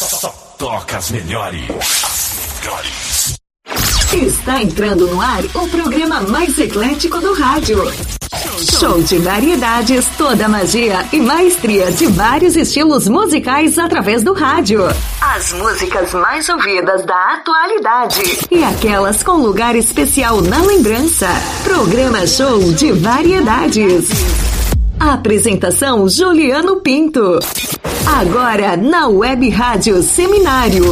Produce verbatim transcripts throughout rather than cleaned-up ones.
Só toca as melhores. As melhores. Está entrando no ar o programa mais eclético do rádio. Show de variedades, toda a magia e maestria de vários estilos musicais através do rádio. As músicas mais ouvidas da atualidade e aquelas com lugar especial na lembrança. Programa Show de Variedades. Apresentação Juliano Pinto. Agora na Web Rádio Seminário.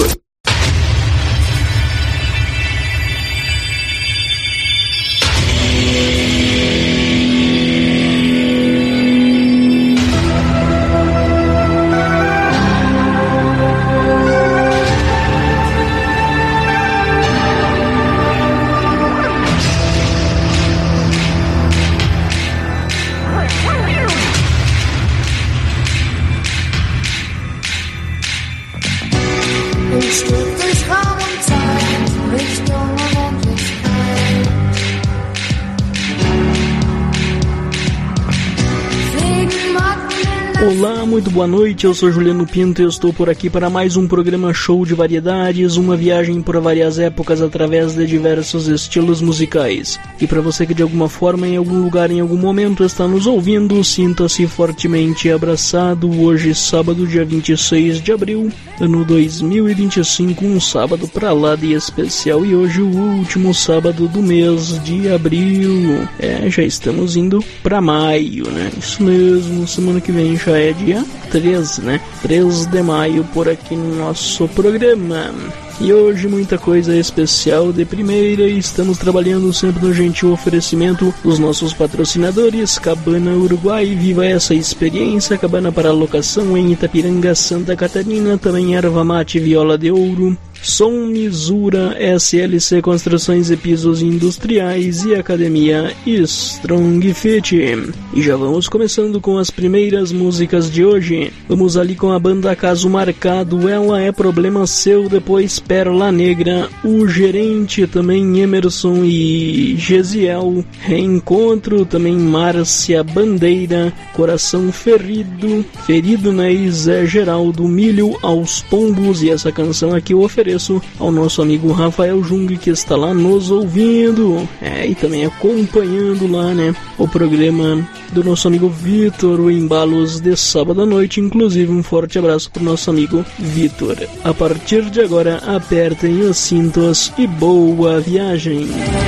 Olá, muito boa noite, eu sou Juliano Pinto e eu estou por aqui para mais um programa Show de Variedades, uma viagem por várias épocas através de diversos estilos musicais. E para você que de alguma forma, em algum lugar, em algum momento está nos ouvindo, sinta-se fortemente abraçado. Hoje, sábado, dia vinte e seis de abril, ano dois mil e vinte e cinco, um sábado pra lá de especial, e hoje o último sábado do mês de abril. É, já estamos indo pra maio, né? Isso mesmo, semana que vem já é dia três, né? três de maio por aqui no nosso programa. E hoje muita coisa especial de primeira, e estamos trabalhando sempre no gentil oferecimento dos nossos patrocinadores. Cabana Uruguai, viva essa experiência. Cabana para locação em Itapiranga, Santa Catarina. Também Erva Mate Viola de Ouro. Som Misura, S L C Construções e Pisos Industriais e Academia Strong Fit. E já vamos começando com as primeiras músicas de hoje. Vamos ali com a banda Caso Marcado, Ela é Problema Seu, depois Pérola Negra, O Gerente, também Emerson e Gesiel, Reencontro, também Márcia Bandeira, Coração Ferido, Ferido, né, e Zé Geraldo, Milho aos Pombos. E essa canção aqui eu ofereço ao nosso amigo Rafael Jung, que está lá nos ouvindo, é, e também acompanhando lá, né, o programa do nosso amigo Vitor, o Embalos de sábado à noite. Inclusive um forte abraço para o nosso amigo Vitor. A partir de agora, apertem os cintos e boa viagem.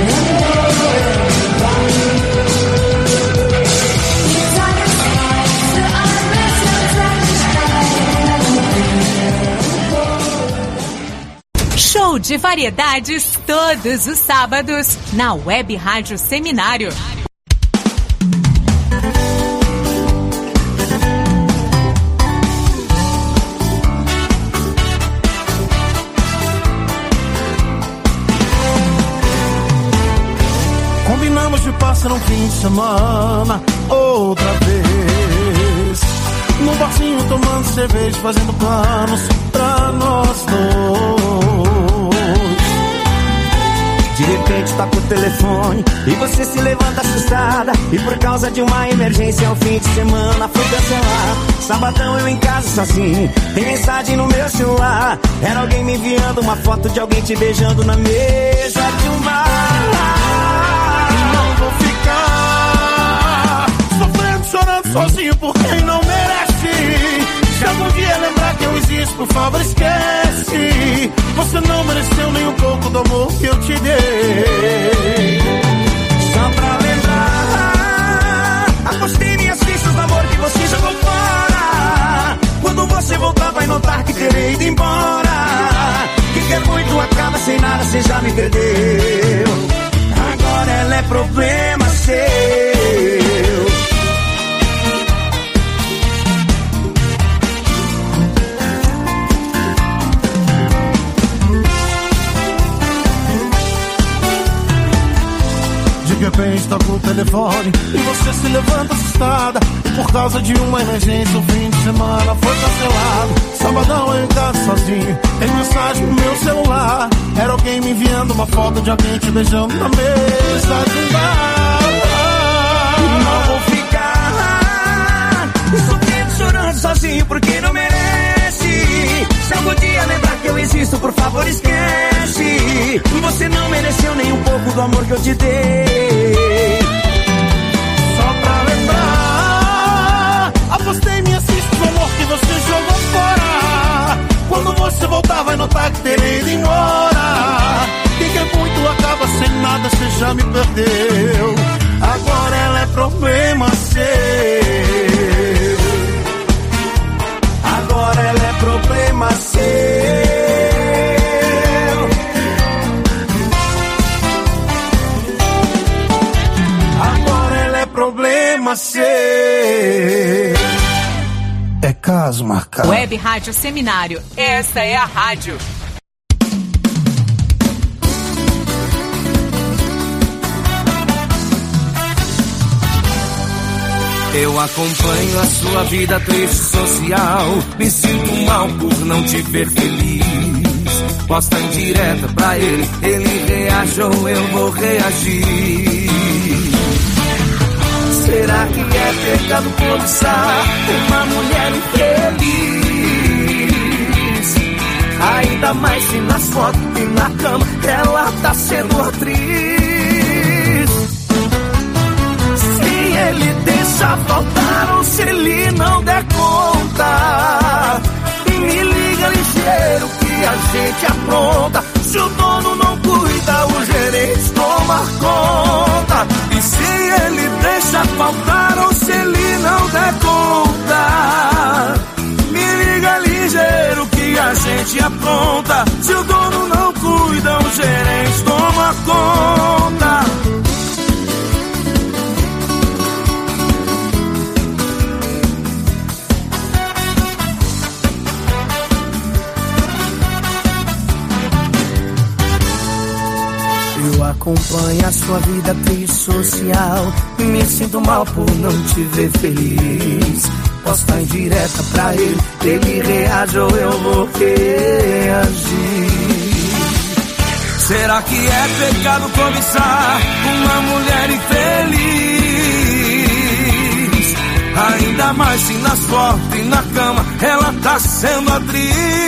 Show de variedades todos os sábados na Web Rádio Seminário. Combinamos de passar um fim de semana outra vez, num barzinho tomando cerveja, fazendo planos pra nós dois. De repente toca o telefone e você se levanta assustada, e por causa de uma emergência o fim de semana foi cancelar. Sabadão eu em casa sozinho, tem mensagem no meu celular, era alguém me enviando uma foto de alguém te beijando na mesa de um bar. Não vou ficar sofrendo, chorando sozinho por quem não merece. Se algum dia lembrar que eu existo, por favor esquece. Você não mereceu nem um pouco do amor que eu te dei. Só pra lembrar, apostei minhas fichas no amor que você jogou fora. Quando você voltar vai notar que terei ido embora. Quem quer muito acaba sem nada, você já me perdeu. Agora ela é problema seu. De repente toca o telefone e você se levanta assustada, e por causa de uma emergência o fim de semana foi cancelado. Sabadão eu em casa sozinho, tem mensagem no meu celular, era alguém me enviando uma foto de alguém te beijando na mesa de um bar. Não vou ficar sofrendo, chorando sozinho porque não merece. Se algum dia te dei. Só pra lembrar, apostei minhas fichas no amor que você jogou fora. Quando você voltar vai notar que terei ido embora. Quem quer muito acaba sem nada, você já me perdeu. Agora ela é problema seu. Agora ela é problema seu. Agora ela é problema seu. É caso marcado. Web Rádio Seminário. Essa é a rádio. Eu acompanho a sua vida triste social. Me sinto mal por não te ver feliz. Posta em direta pra ele, ele reage ou eu vou reagir. Será que é pecado cobiçar uma mulher infeliz? Ainda mais se nas fotos e na cama ela tá sendo atriz. Se ele deixa faltar ou se ele não der conta, me liga ligeiro que a gente apronta. Se o dono não cuida, o gerente toma conta. E se ele deixa faltar ou se ele não der conta, me liga ligeiro que a gente apronta. Se o dono não cuida, o gerente toma conta. Eu acompanho a sua vida triste social. Me sinto mal por não te ver feliz. Posta em direta pra ele, ele reage ou eu vou reagir. Será que é pecado cobiçar uma mulher infeliz? Ainda mais se nas fotos e na cama ela tá sendo atriz.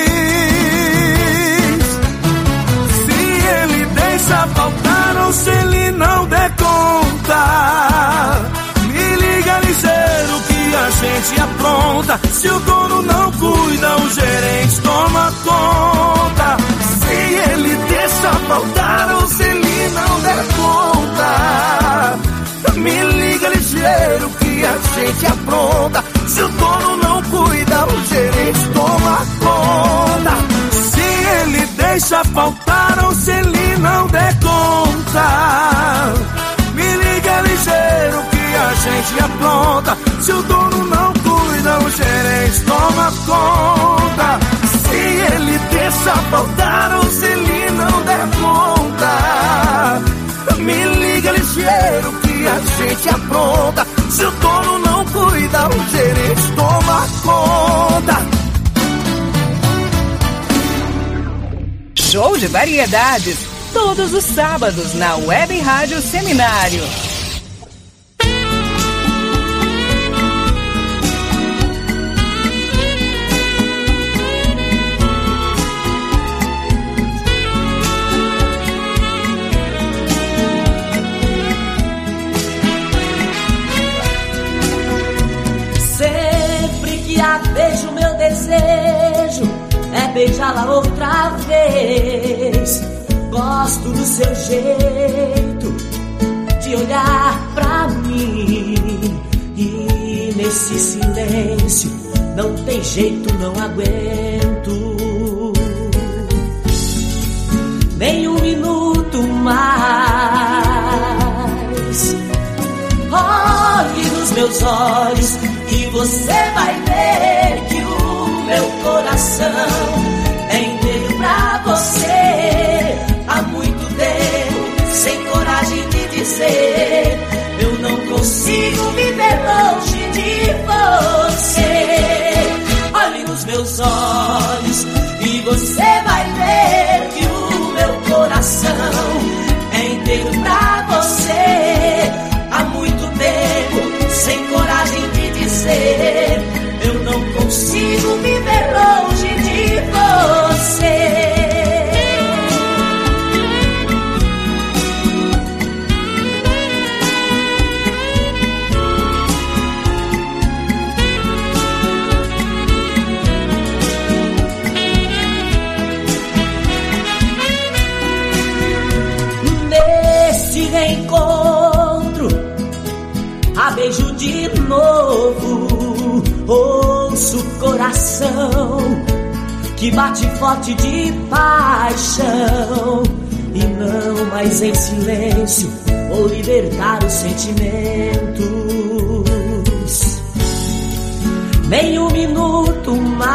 Ele deixa faltar ou se ele não der conta, me liga ligeiro que a gente apronta. Se o dono não cuida, o gerente toma conta. Se ele deixa faltar ou se ele não der conta, me liga ligeiro que a gente apronta. Se o dono não cuida, o gerente toma conta. Se ele deixa faltar ou se ele não der conta, me liga ligeiro que a gente apronta. Se o dono não cuida, o gerente toma conta. Se ele deixa faltar ou se ele não der conta, me liga ligeiro que a gente apronta. Se o dono não cuida, o gerente toma conta. Show de variedades, todos os sábados na Web Rádio Seminário. Sempre que a vejo, meu desejo é beijá-la outra vez. Gosto do seu jeito de olhar pra mim. E nesse silêncio não tem jeito, não aguento nem um minuto mais. Olhe nos meus olhos e você vai ver que o meu coração é inteiro pra você. Há muito tempo, sem coragem de dizer, eu não consigo viver longe de você. Olhe nos meus olhos e você vai ver que o meu coração é inteiro pra você. Há muito tempo, sem coragem de dizer, eu não consigo viver longe de você. coração que bate forte de paixão. E não mais em silêncio vou libertar os sentimentos, nem um minuto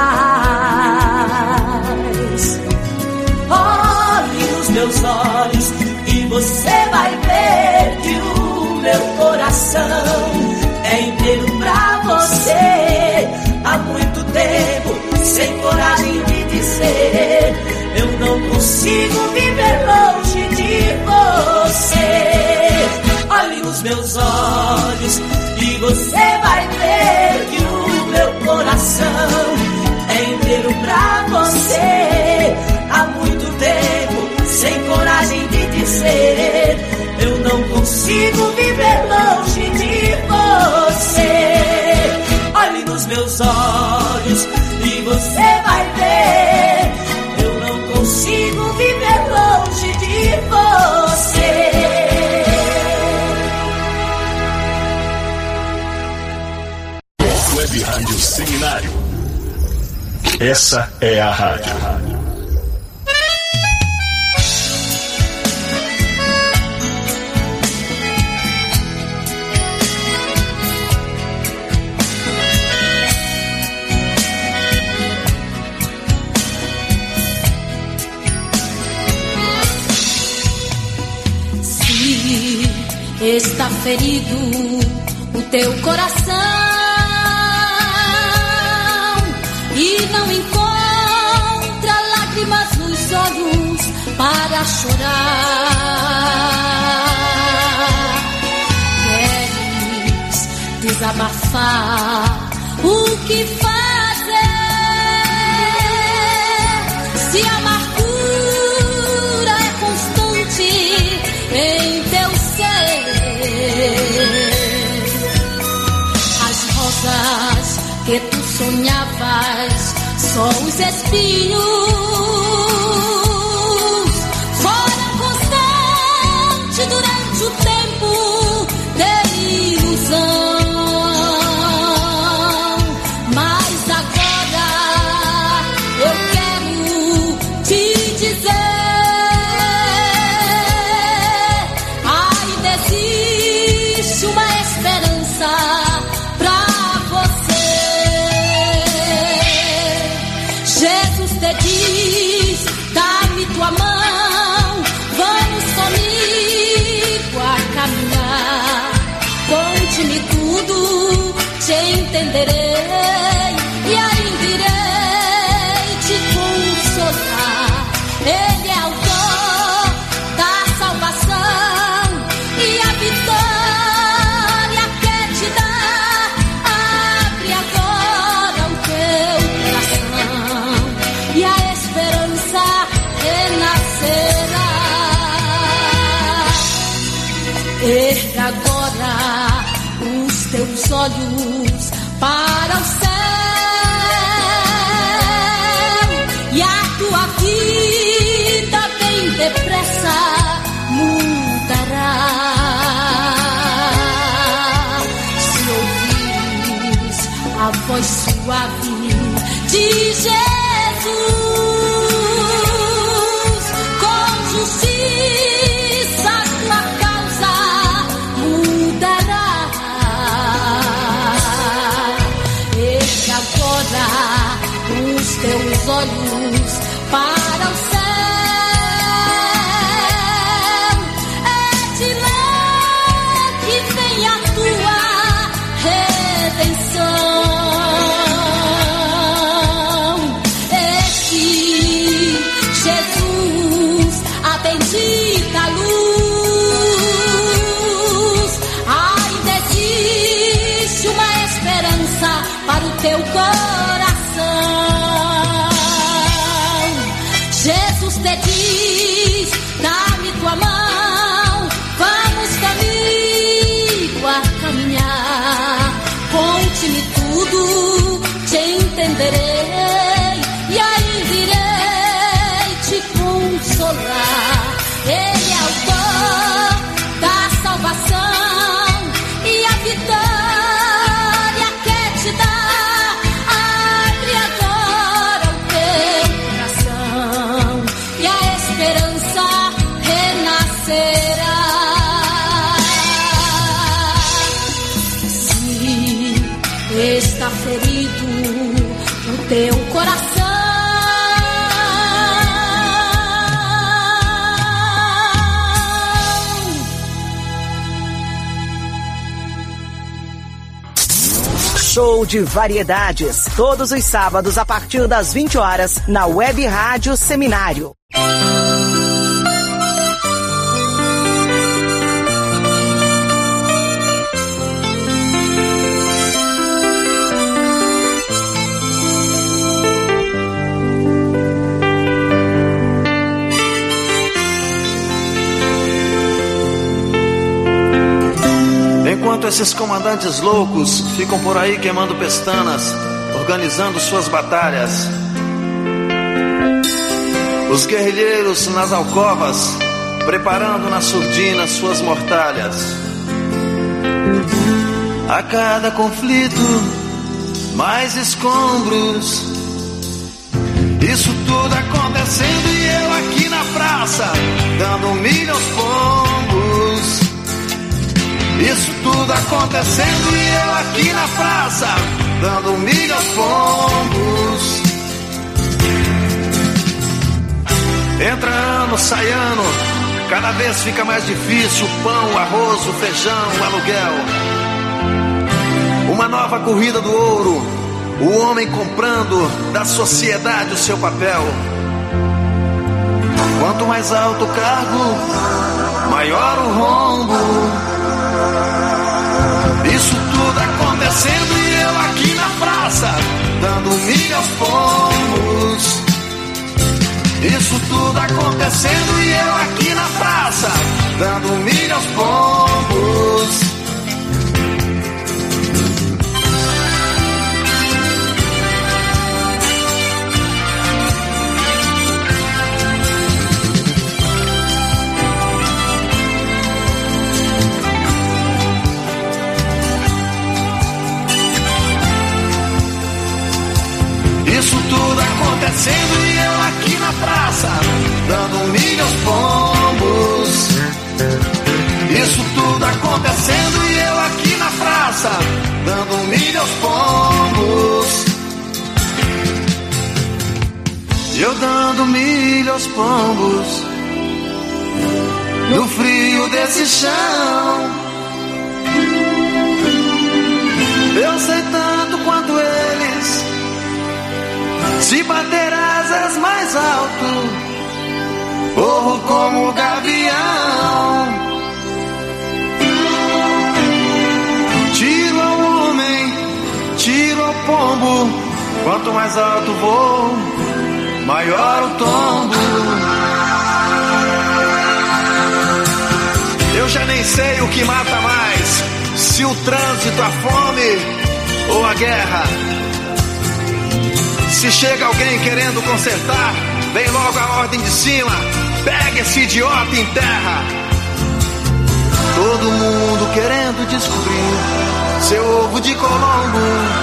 mais. Olhe nos meus olhos e você vai ver que o meu coração é inteiro pra você. Há muito tempo sem coragem de dizer eu não consigo viver longe de você. Olhe nos meus olhos e você vai ver que o meu coração é inteiro pra você. Há muito tempo sem coragem de dizer eu não consigo viver longe de você. Olhe nos meus olhos e você vai ver eu não consigo viver longe de você. Web Rádio Seminário. Essa é a rádio. Está ferido o teu coração e não encontra lágrimas nos olhos para chorar. Queres desabafar, o que fazer? Se a amargura é constante em teu ser, as rosas que tu sonhavas, só os espinhos foram constantes durante o tempo de ilusão. Mas agora eu quero te dizer, uma esperança pra você. Jesus te diz, dá-me tua mão, vamos comigo a caminhar. Conte-me tudo, te entenderei e ainda irei te consolar. Ele é autor da salvação e a vitória erga agora os teus olhos para o céu e a tua vida bem depressa mudará. Se ouvires a voz suave de Jesus, com justiça tua causa mudará. Erga agora os teus olhos para o céu, é de lá que vem a tua redenção. Este Jesus, a bendita luz, ainda existe uma esperança para o teu coração. Jesus te diz, dá-me tua mão, vamos comigo a caminhar. Conte-me tudo, te entenderei e ainda irei te consolar. Ele é autor da salvação e a vitória quer te dar. Abre agora Show de Variedades, todos os sábados a partir das vinte horas, na Web Rádio Seminário. Enquanto esses comandantes loucos ficam por aí queimando pestanas, organizando suas batalhas, os guerrilheiros nas alcovas, preparando na surdina suas mortalhas. A cada conflito, mais escombros, isso tudo acontecendo e eu aqui na praça, dando milho aos pombos. Isso tudo acontecendo e eu aqui na praça, dando milho aos pombos. Entra ano, sai ano, cada vez fica mais difícil o pão, o arroz, o feijão, o aluguel. Uma nova corrida do ouro, o homem comprando da sociedade o seu papel. Quanto mais alto o cargo, maior o rombo. Isso tudo acontecendo e eu aqui na praça, dando milho aos pombos. Isso tudo acontecendo e eu aqui na praça, dando milho aos pombos. Isso tudo acontecendo e eu aqui na praça, dando milho aos pombos. Isso tudo acontecendo e eu aqui na praça, dando milho aos pombos. Eu dando milho aos pombos, no frio desse chão. Eu sei tanto quanto eles, se bater asas mais alto, corro como o gavião. Tiro ao homem, tiro ao pombo, quanto mais alto vou, maior o tombo. Eu já nem sei o que mata mais, se o trânsito, a fome ou a guerra. Se chega alguém querendo consertar, vem logo a ordem de cima, pega esse idiota em terra. Todo mundo querendo descobrir seu ovo de Colombo.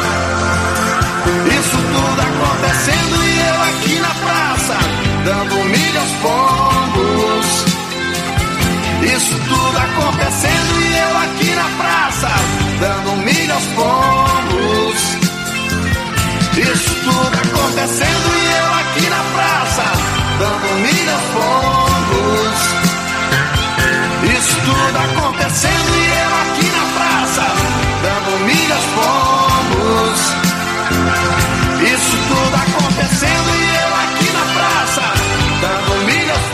Isso tudo acontecendo e eu aqui na praça, dando milho aos pombos. Isso tudo acontecendo e eu aqui na praça, dando milho aos pombos. Isso tudo acontecendo e eu aqui na praça, dando milho aos pombos. Isso tudo acontecendo e eu aqui na praça, dando milho aos pombos. Isso tudo acontecendo e eu aqui na praça, dando milho aos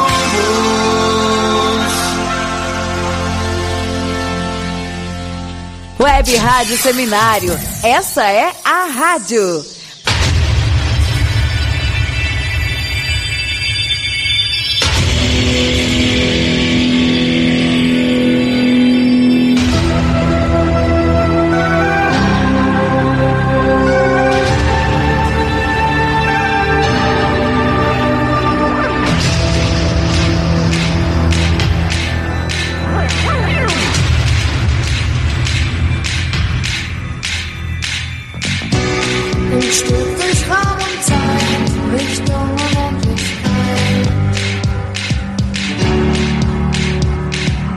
pombos. Web Rádio Seminário, essa é a rádio.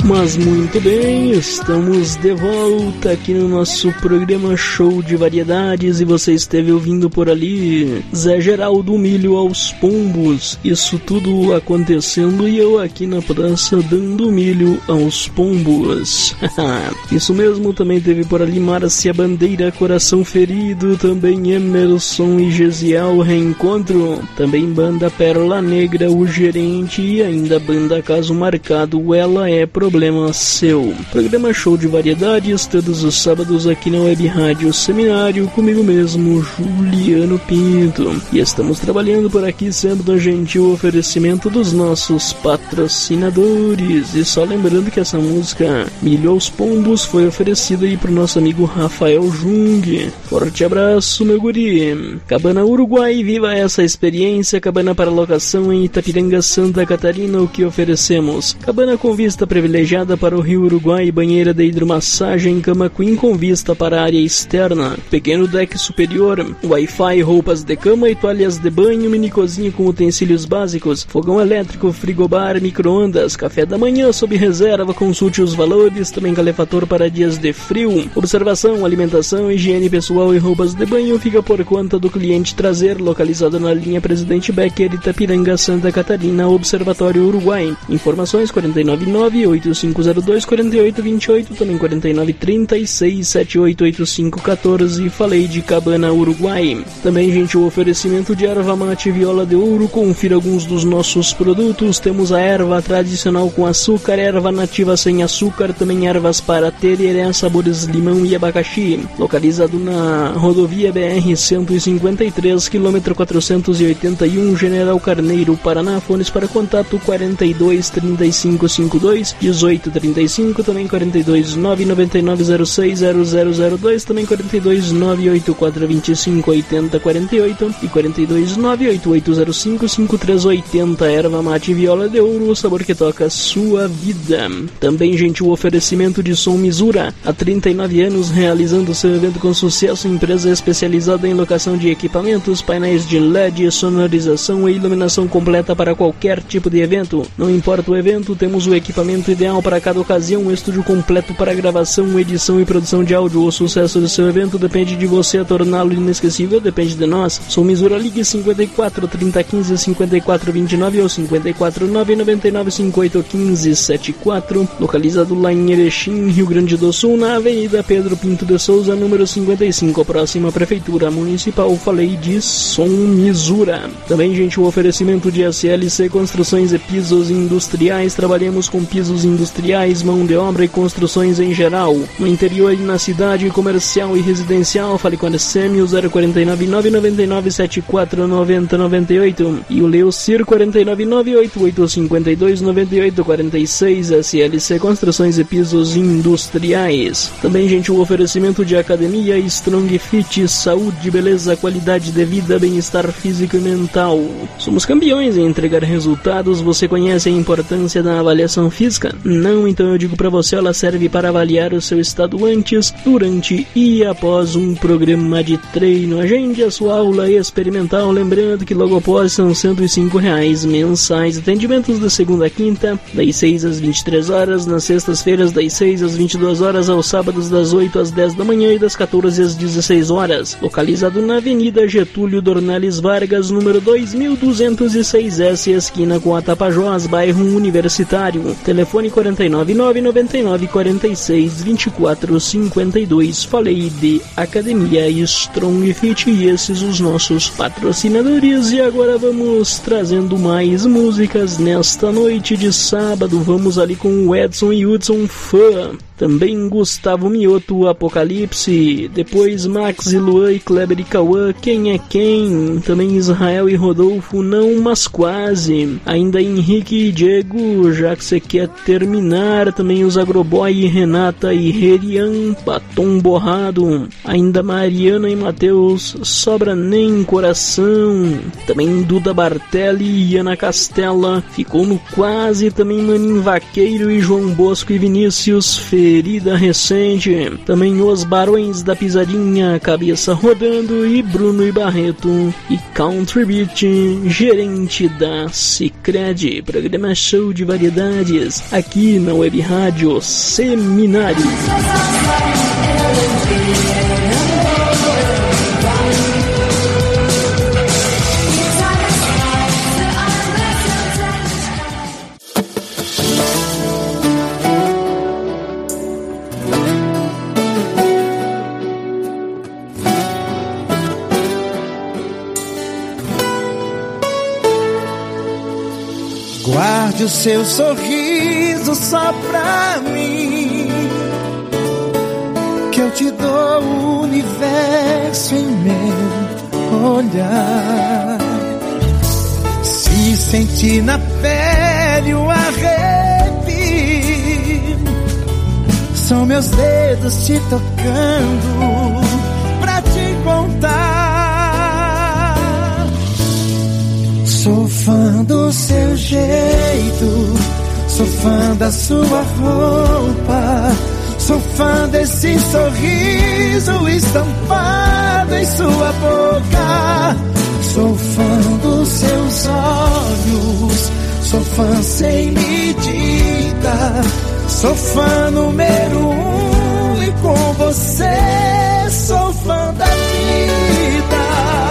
Mas muito bem, estamos de volta aqui no nosso programa Show de Variedades e você esteve ouvindo por ali Zé Geraldo Milho aos Pombos. Isso tudo acontecendo e eu aqui na praça dando milho aos pombos. Isso mesmo, também teve por ali Márcia Bandeira, Coração Ferido, também Emerson e Gesiel, Reencontro, também Banda Pérola Negra, O Gerente e ainda Banda Caso Marcado, Ela é Problema Seu. Programa Show de Variedades todos os sábados aqui na Web Rádio Seminário, comigo mesmo, Juliano Pinto. E estamos trabalhando por aqui sempre no gentil oferecimento dos nossos patrocinadores. E só lembrando que essa música Milho aos Pombos foi oferecida aí pro nosso amigo Rafael Jung. Forte abraço, meu guri. Cabana Uruguai, viva essa experiência. Cabana para locação em Itapiranga, Santa Catarina. O que oferecemos? Cabana com vista privilegiada para o Rio Uruguai, banheira de hidromassagem, cama queen com vista para a área externa, pequeno deck superior, Wi-Fi, roupas de cama e toalhas de banho, mini cozinha com utensílios básicos, fogão elétrico, frigobar, micro-ondas, café da manhã sob reserva, consulte os valores, também calefator para dias de frio. Observação, alimentação, higiene pessoal e roupas de banho fica por conta do cliente trazer, localizado na linha Presidente Becker, Itapiranga, Santa Catarina, Observatório Uruguai. Informações quarenta e nove nove oito cinco zero dois quatro oito dois oito, também quarenta e nove trinta e seis setenta e oito oitenta e cinco quatorze. Falei de Cabana Uruguai. Também, gente, o oferecimento de erva mate viola de ouro. Confira alguns dos nossos produtos. Temos a erva tradicional com açúcar, erva nativa sem açúcar, também ervas para tereré, sabores limão e abacaxi. Localizado na rodovia B R cento e cinquenta e três, quilômetro quatrocentos e oitenta e um, General Carneiro, Paraná. Fones para contato quarenta e dois trinta e cinco cinquenta e dois dezoito trinta e cinco, também quarenta e dois nove noventa e nove zero seis zero zero zero dois, também quarenta e dois nove oito quatro dois cinco oito zero quatro oito e quarenta e dois nove oito oito zero cinco cinco três oito zero. Erva mate viola de ouro, o sabor que toca a sua vida. Também, gente, o oferecimento de Som Misura, há trinta e nove anos realizando seu evento com sucesso, empresa especializada em locação de equipamentos, painéis de L E D, sonorização e iluminação completa para qualquer tipo de evento. Não importa o evento, temos o equipamento ideal para cada ocasião, um estúdio completo para gravação, edição e produção de áudio. O sucesso do seu evento depende de você, a torná-lo inesquecível depende de nós. Som Misura, ligue cinquenta e quatro trinta quinze cinquenta e quatro vinte e nove ou cinquenta e quatro nove noventa e nove cinquenta e oito quinze setenta e quatro, localizado lá em Erechim, Rio Grande do Sul, na Avenida Pedro Pinto de Souza, número cinquenta e cinco, próxima à Prefeitura Municipal. Falei de Som Misura. Também, gente, o oferecimento de S L C Construções e Pisos Industriais. Trabalhamos com pisos industriais, mão de obra e construções em geral, no interior e na cidade, comercial e residencial. Fale com a Sêmio zero quatro nove nove nove nove sete quatro nove zero nove oito e o Leocir quatro nove nove oito oito cinco dois nove oito quatro seis. S L C Construções e Pisos Industriais. Também, gente, o oferecimento de Academia Strong Fit, saúde, beleza, qualidade de vida, bem-estar físico e mental. Somos campeões em entregar resultados. Você conhece a importância da avaliação física? Não? Então eu digo para você, ela serve para avaliar o seu estado antes, durante e após um programa de treino. Agende a sua aula experimental, lembrando que logo após são cento e cinco reais mensais. Atendimentos de segunda a quinta, das seis às vinte e três horas, nas sextas-feiras das seis às vinte e duas horas, aos sábados das oito às dez da manhã e das quatorze às dezesseis horas. Localizado na Avenida Getúlio Dornelles Vargas, número dois mil duzentos e seis S, esquina com a Tapajós, bairro Universitário. Telefone quarenta e nove nove noventa e nove quarenta e seis vinte e quatro cinquenta e dois. Falei de Academia Strong Fit e esses os nossos patrocinadores. E agora vamos trazendo mais músicas nesta noite de sábado. Vamos ali com o Edson e Hudson Fã. Também Gustavo Mioto, Apocalipse. Depois Max e Luan e Kleber e Cauã, Quem é Quem. Também Israel e Rodolfo, Não, Mas Quase. Ainda Henrique e Diego, Já Que Cê Quer Terminar. Também os Agroboy e Renata e Herian, Batom Borrado. Ainda Mariana e Matheus, Sobra Nem Coração. Também Duda Bartelli e Ana Castela, Ficou no Quase. Também Maninho Vaqueiro e João Bosco e Vinícius Ferreira. Querida Recente, também Os Barões da Pisadinha, Cabeça Rodando e Bruno e Barreto e Country Beat, Gerente da Sicredi. Programa Show de Variedades aqui na Web Rádio Seminário. Guarde o seu sorriso só pra mim, que eu te dou o universo em meu olhar. Se sentir na pele o arrepio, são meus dedos te tocando pra te contar. Sou fã do seu jeito, sou fã da sua roupa, sou fã desse sorriso estampado em sua boca. Sou fã dos seus olhos, sou fã sem medida, sou fã número um e com você sou fã da vida.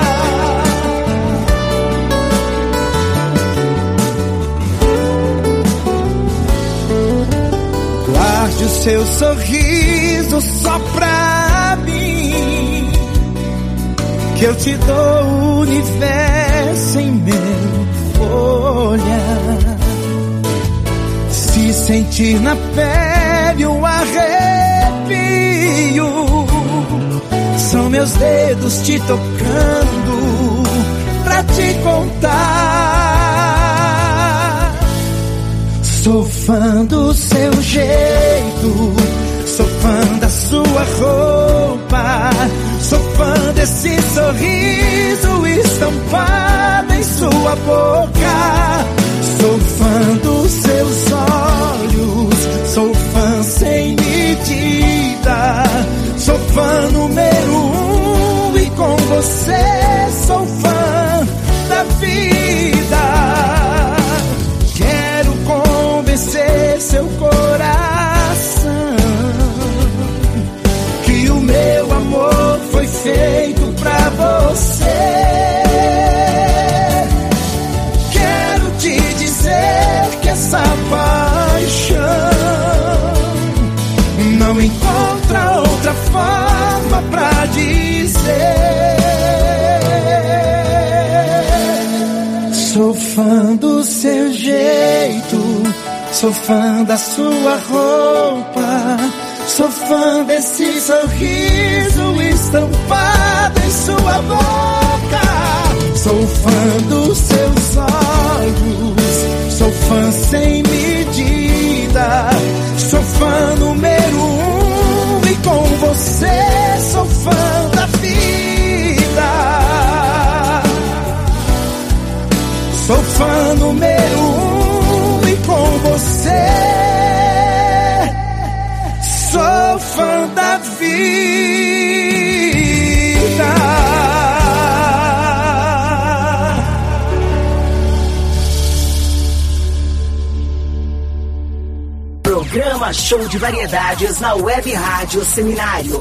Guarde o seu sorriso só pra mim, que eu te dou o universo em meu olhar. Se sentir na pele um arrepio, são meus dedos te tocando pra te contar. Sou fã do seu jeito, sou fã da sua roupa, sou fã desse sorriso estampado em sua boca. Sou fã dos seus olhos, sou fã sem medida, sou fã número um e com você sou fã da vida. Quero convencer seu coração que o meu amor foi feito pra você. Quero te dizer que essa paixão não encontra outra forma pra dizer. Sou fã do seu jeito, sou fã da sua roupa, sou fã desse sorriso estampado em sua boca. Sou fã dos seus olhos, sou fã sem medida, sou fã número um e com você sou fã da vida. Sou fã número um e com você sou fã da vida. Programa Show de Variedades na Web Rádio Seminário.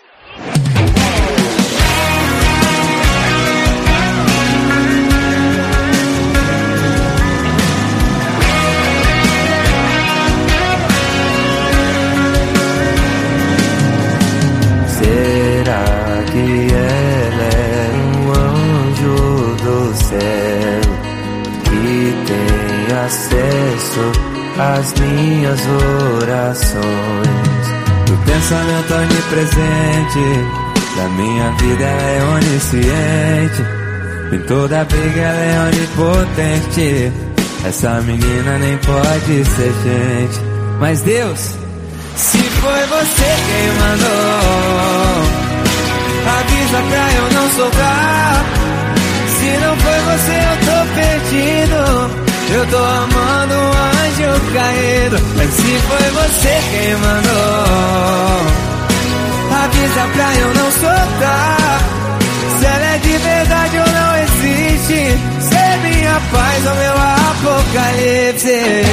Será que ela é um anjo do céu que tem acesso às minhas orações? Do pensamento onipresente da minha vida ela é onisciente, em toda briga ela é onipotente. Essa menina nem pode ser gente, mas Deus, se foi você quem mandou, avisa pra eu não soltar. Se não foi você eu tô perdido, eu tô amando um anjo caído. caído. Mas se foi você quem mandou, avisa pra eu não soltar. Se ela é de verdade ou não existe, se é minha paz ou meu apocalipse.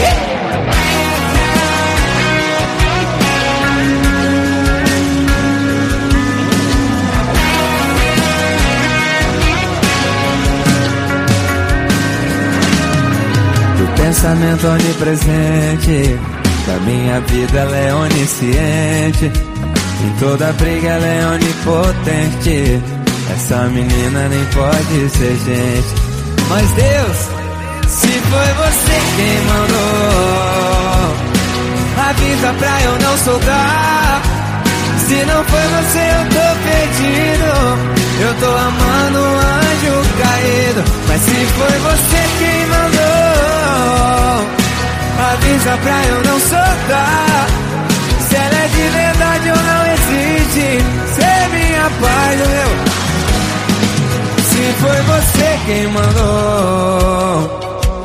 Pensamento onipresente, da minha vida ela é onisciente, em toda briga ela é onipotente. Essa menina nem pode ser gente. Mas Deus, se foi você quem mandou, avisa pra eu não soltar. Se não foi você eu tô perdido, eu tô amando um anjo caído. Mas se foi você quem mandou, avisa pra eu não soltar. Se ela é de verdade ou não existe, se é minha paz ou meu. Se foi você quem mandou,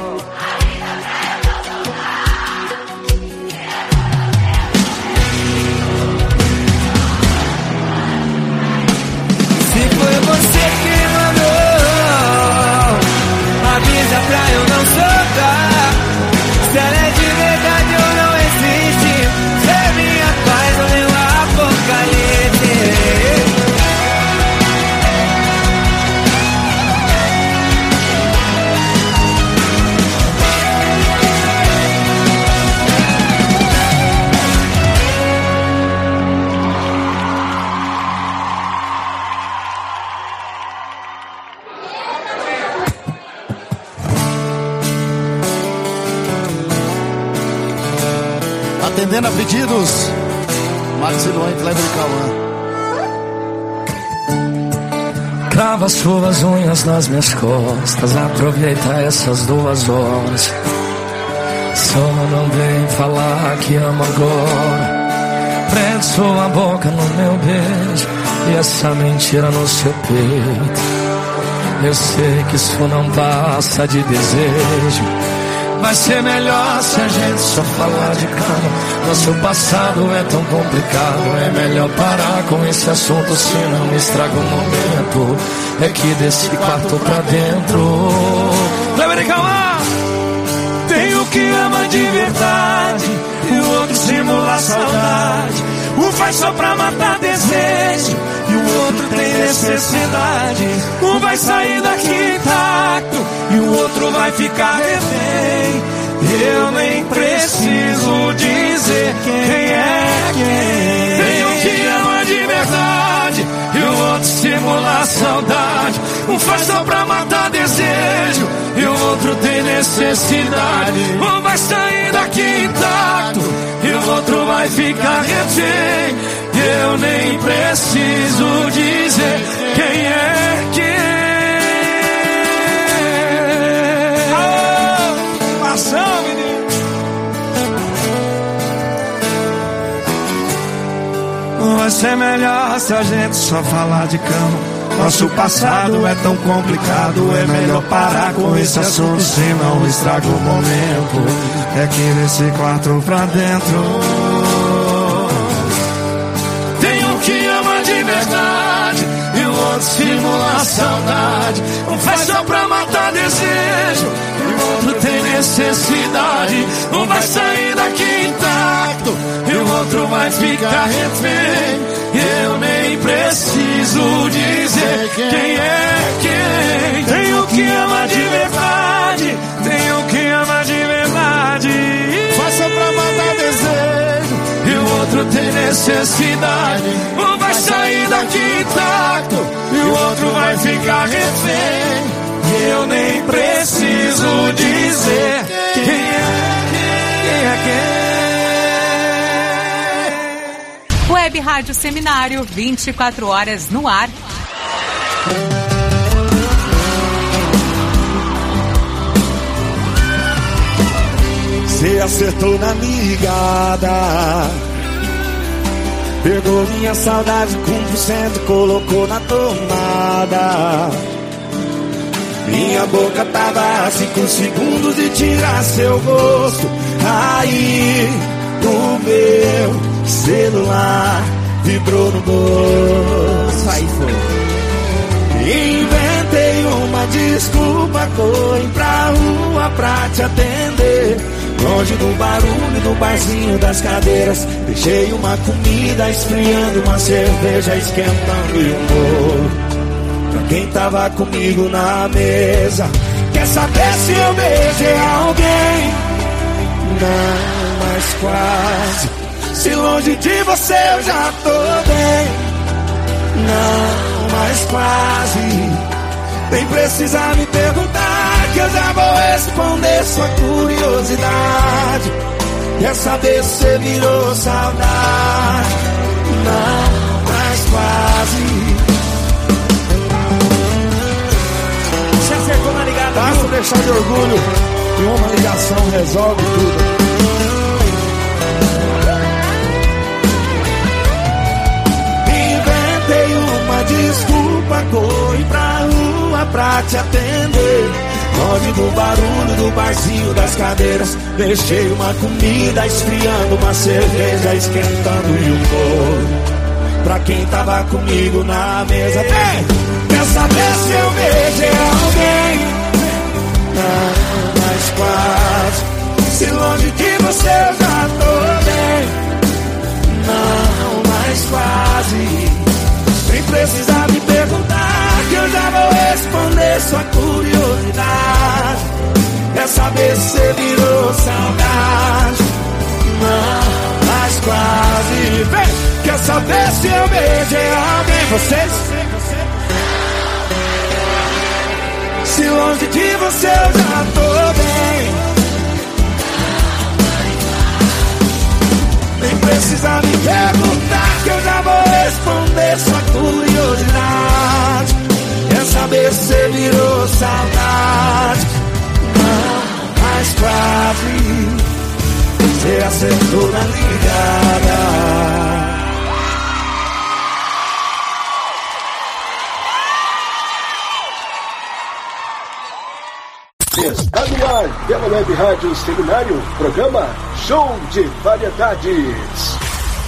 você que mandou, avisa pra eu não soltar. Se ela é de verdade ou não existe, se é minha paz ou meu apocalipse. Atendendo a pedidos, Max e Luan, Kleber e Cauã. Crava suas unhas nas minhas costas, aproveita essas duas horas. Só não vem falar que ama agora. Prende sua boca no meu beijo e essa mentira no seu peito. Eu sei que isso não passa de desejo. Vai ser melhor se a gente só falar de cama. Nosso passado é tão complicado. É melhor parar com esse assunto, senão estraga o momento. É que desse quarto pra dentro, Kleber e Cauã, tem o que ama de verdade e o outro simula saudade. Um faz só pra matar desejo e o outro tem necessidade. Um vai sair daqui intacto e o outro vai ficar refém. Eu nem preciso dizer quem é quem. Tem um que ama de verdade e o outro simula saudade. Um faz só pra matar desejo e o outro tem necessidade. Um vai sair daqui intacto e o outro vai ficar refém. Eu nem preciso dizer quem é quem. Oh, ação, menino. Vai ser melhor se a gente só falar de cama. Nosso passado é tão complicado. É melhor parar com esse assunto, senão estraga o momento. É que nesse quarto pra dentro tem um que ama de verdade e o outro simula saudade. Um faz só pra matar desejo e o outro tem necessidade. Um vai sair daqui intacto e o outro vai ficar refém. Eu nem preciso dizer quem é quem. Tem o que ama de verdade, tem o que ama de verdade. Faz só pra matar desejo e o outro tem necessidade. Um vai sair daqui intacto e o outro vai ficar refém. E eu nem preciso dizer quem é quem, quem é quem. Web Rádio Seminário, vinte e quatro horas no ar. Cê acertou na ligada, pegou minha saudade com um por cento, colocou na tomada. Minha boca tava a cinco segundos de tirar seu gosto. Aí o meu celular vibrou no bolso. Aí foi. Inventei uma desculpa, corri pra rua pra te atender. Longe do barulho do barzinho das cadeiras, deixei uma comida esfriando, uma cerveja esquentando e um bolo pra quem tava comigo na mesa. Quer saber se eu beijei alguém? Não, mas quase. Se longe de você eu já tô bem. Não, mas quase. Nem precisa me perguntar, que eu já vou responder sua curiosidade. Quer saber se você virou saudade? Não, mas quase. Você acertou na ligada. Basta deixar de orgulho e uma ligação resolve tudo. Inventei uma desculpa, corri pra rua pra te atender. Longe do barulho do barzinho das cadeiras, deixei uma comida esfriando, uma cerveja esquentando e um bolo pra quem tava comigo na mesa. Vem! Quer saber se eu beijei alguém? Não, mas quase. Se longe de você eu já tô bem. Não, mas quase. Nem precisa me perguntar, que eu já vou responder sua curiosidade. Quer saber se você virou saudade? Não, mas quase. Vem! Quer saber se eu beijei alguém? Vocês? Se longe de você eu já tô bem. Nem precisa me perguntar, que eu já vou responder sua curiosidade. Quer saber se você virou saudade? Não, mas quase. Você acertou na ligada. Está no ar, pela Web Rádio Seminário, programa Show de Variedades.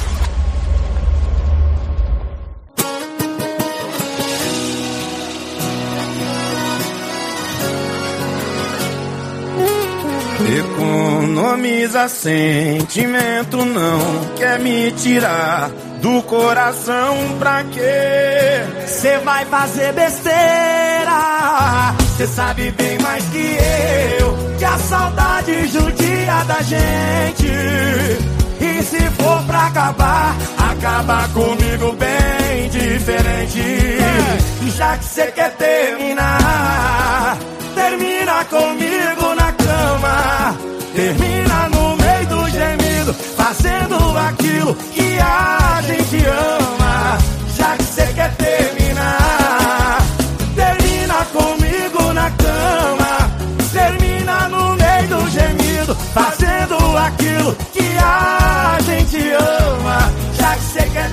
Economiza sentimento, não quer me tirar do coração, pra quê? Cê vai fazer besteira. Cê sabe bem mais que eu que a saudade judia da gente. E se for pra acabar, acaba comigo bem diferente. E já que cê quer terminar, termina comigo na cama. Termina no meio do gemido, fazendo aquilo que a gente ama. Já que cê quer terminar, termina comigo na cama. Termina no meio do gemido, fazendo aquilo que a gente ama. Já que cê quer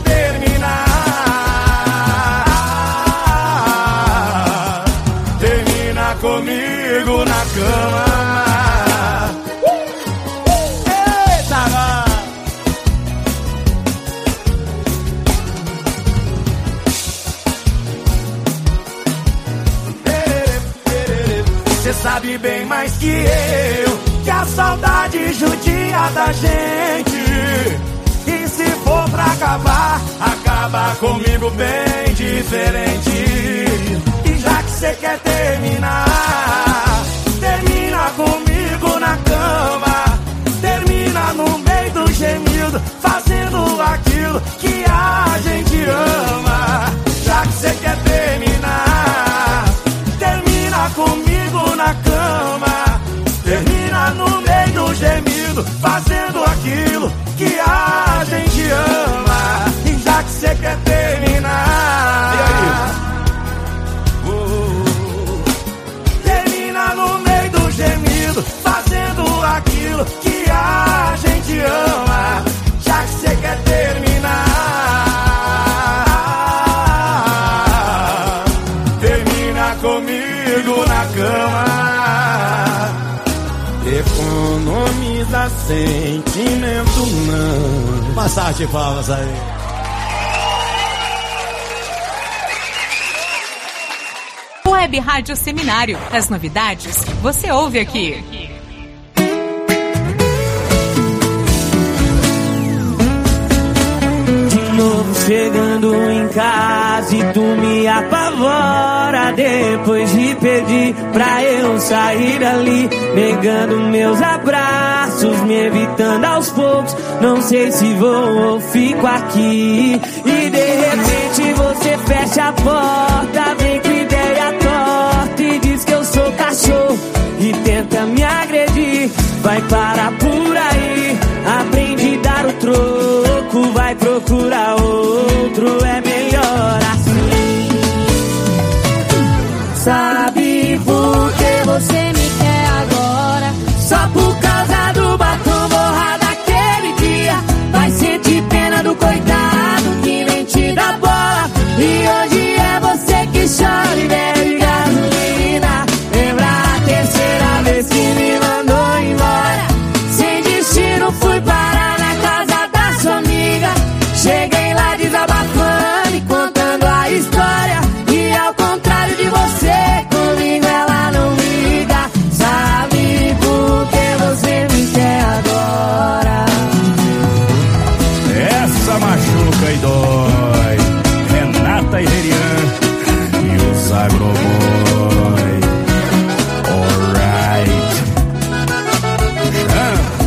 terminar, termina comigo na cama. Cê sabe bem mais que eu que a saudade judia da gente. E se for pra acabar, acaba comigo bem diferente. E já que cê quer terminar, termina comigo na cama. Termina no meio do gemido, fazendo aquilo que a gente ama. Já que cê quer terminar, termina comigo na cama. Termina no meio do gemido, fazendo aquilo que a gente ama. E já que cê quer terminar, uh, termina no meio do gemido, fazendo aquilo que a gente ama. Já que cê quer terminar, termina comigo na cama. economiza sentimento não. Massagem de palmas aí. Web Rádio Seminário. As novidades você ouve aqui. De novo chegando em casa e tu me apavora. Depois de pedir pra eu sair dali, negando meus abraços, me evitando aos poucos. Não sei se vou ou fico aqui. E de repente você fecha a porta, vem com ideia torta e diz que eu sou cachorro e tenta me agredir. Vai parar por aí, aprende a dar o troco, vai procurar outro, é melhor assim. Sabe por que você me quer agora? Só por causa do batom borrado aquele dia. Vai sentir pena do coitado que nem te dá bola. E hoje é você que chora e bebe gasolina. Lembra a terceira vez que me mandou embora? Sem destino fui parar na casa da sua amiga. Cheguei lá desabafando e contando a história. E ao contrário de você, comigo ela não liga. Sabe por que você me quer agora? Essa machuca e dói. Renata e Verian e os Agroboy. Alright. Ah.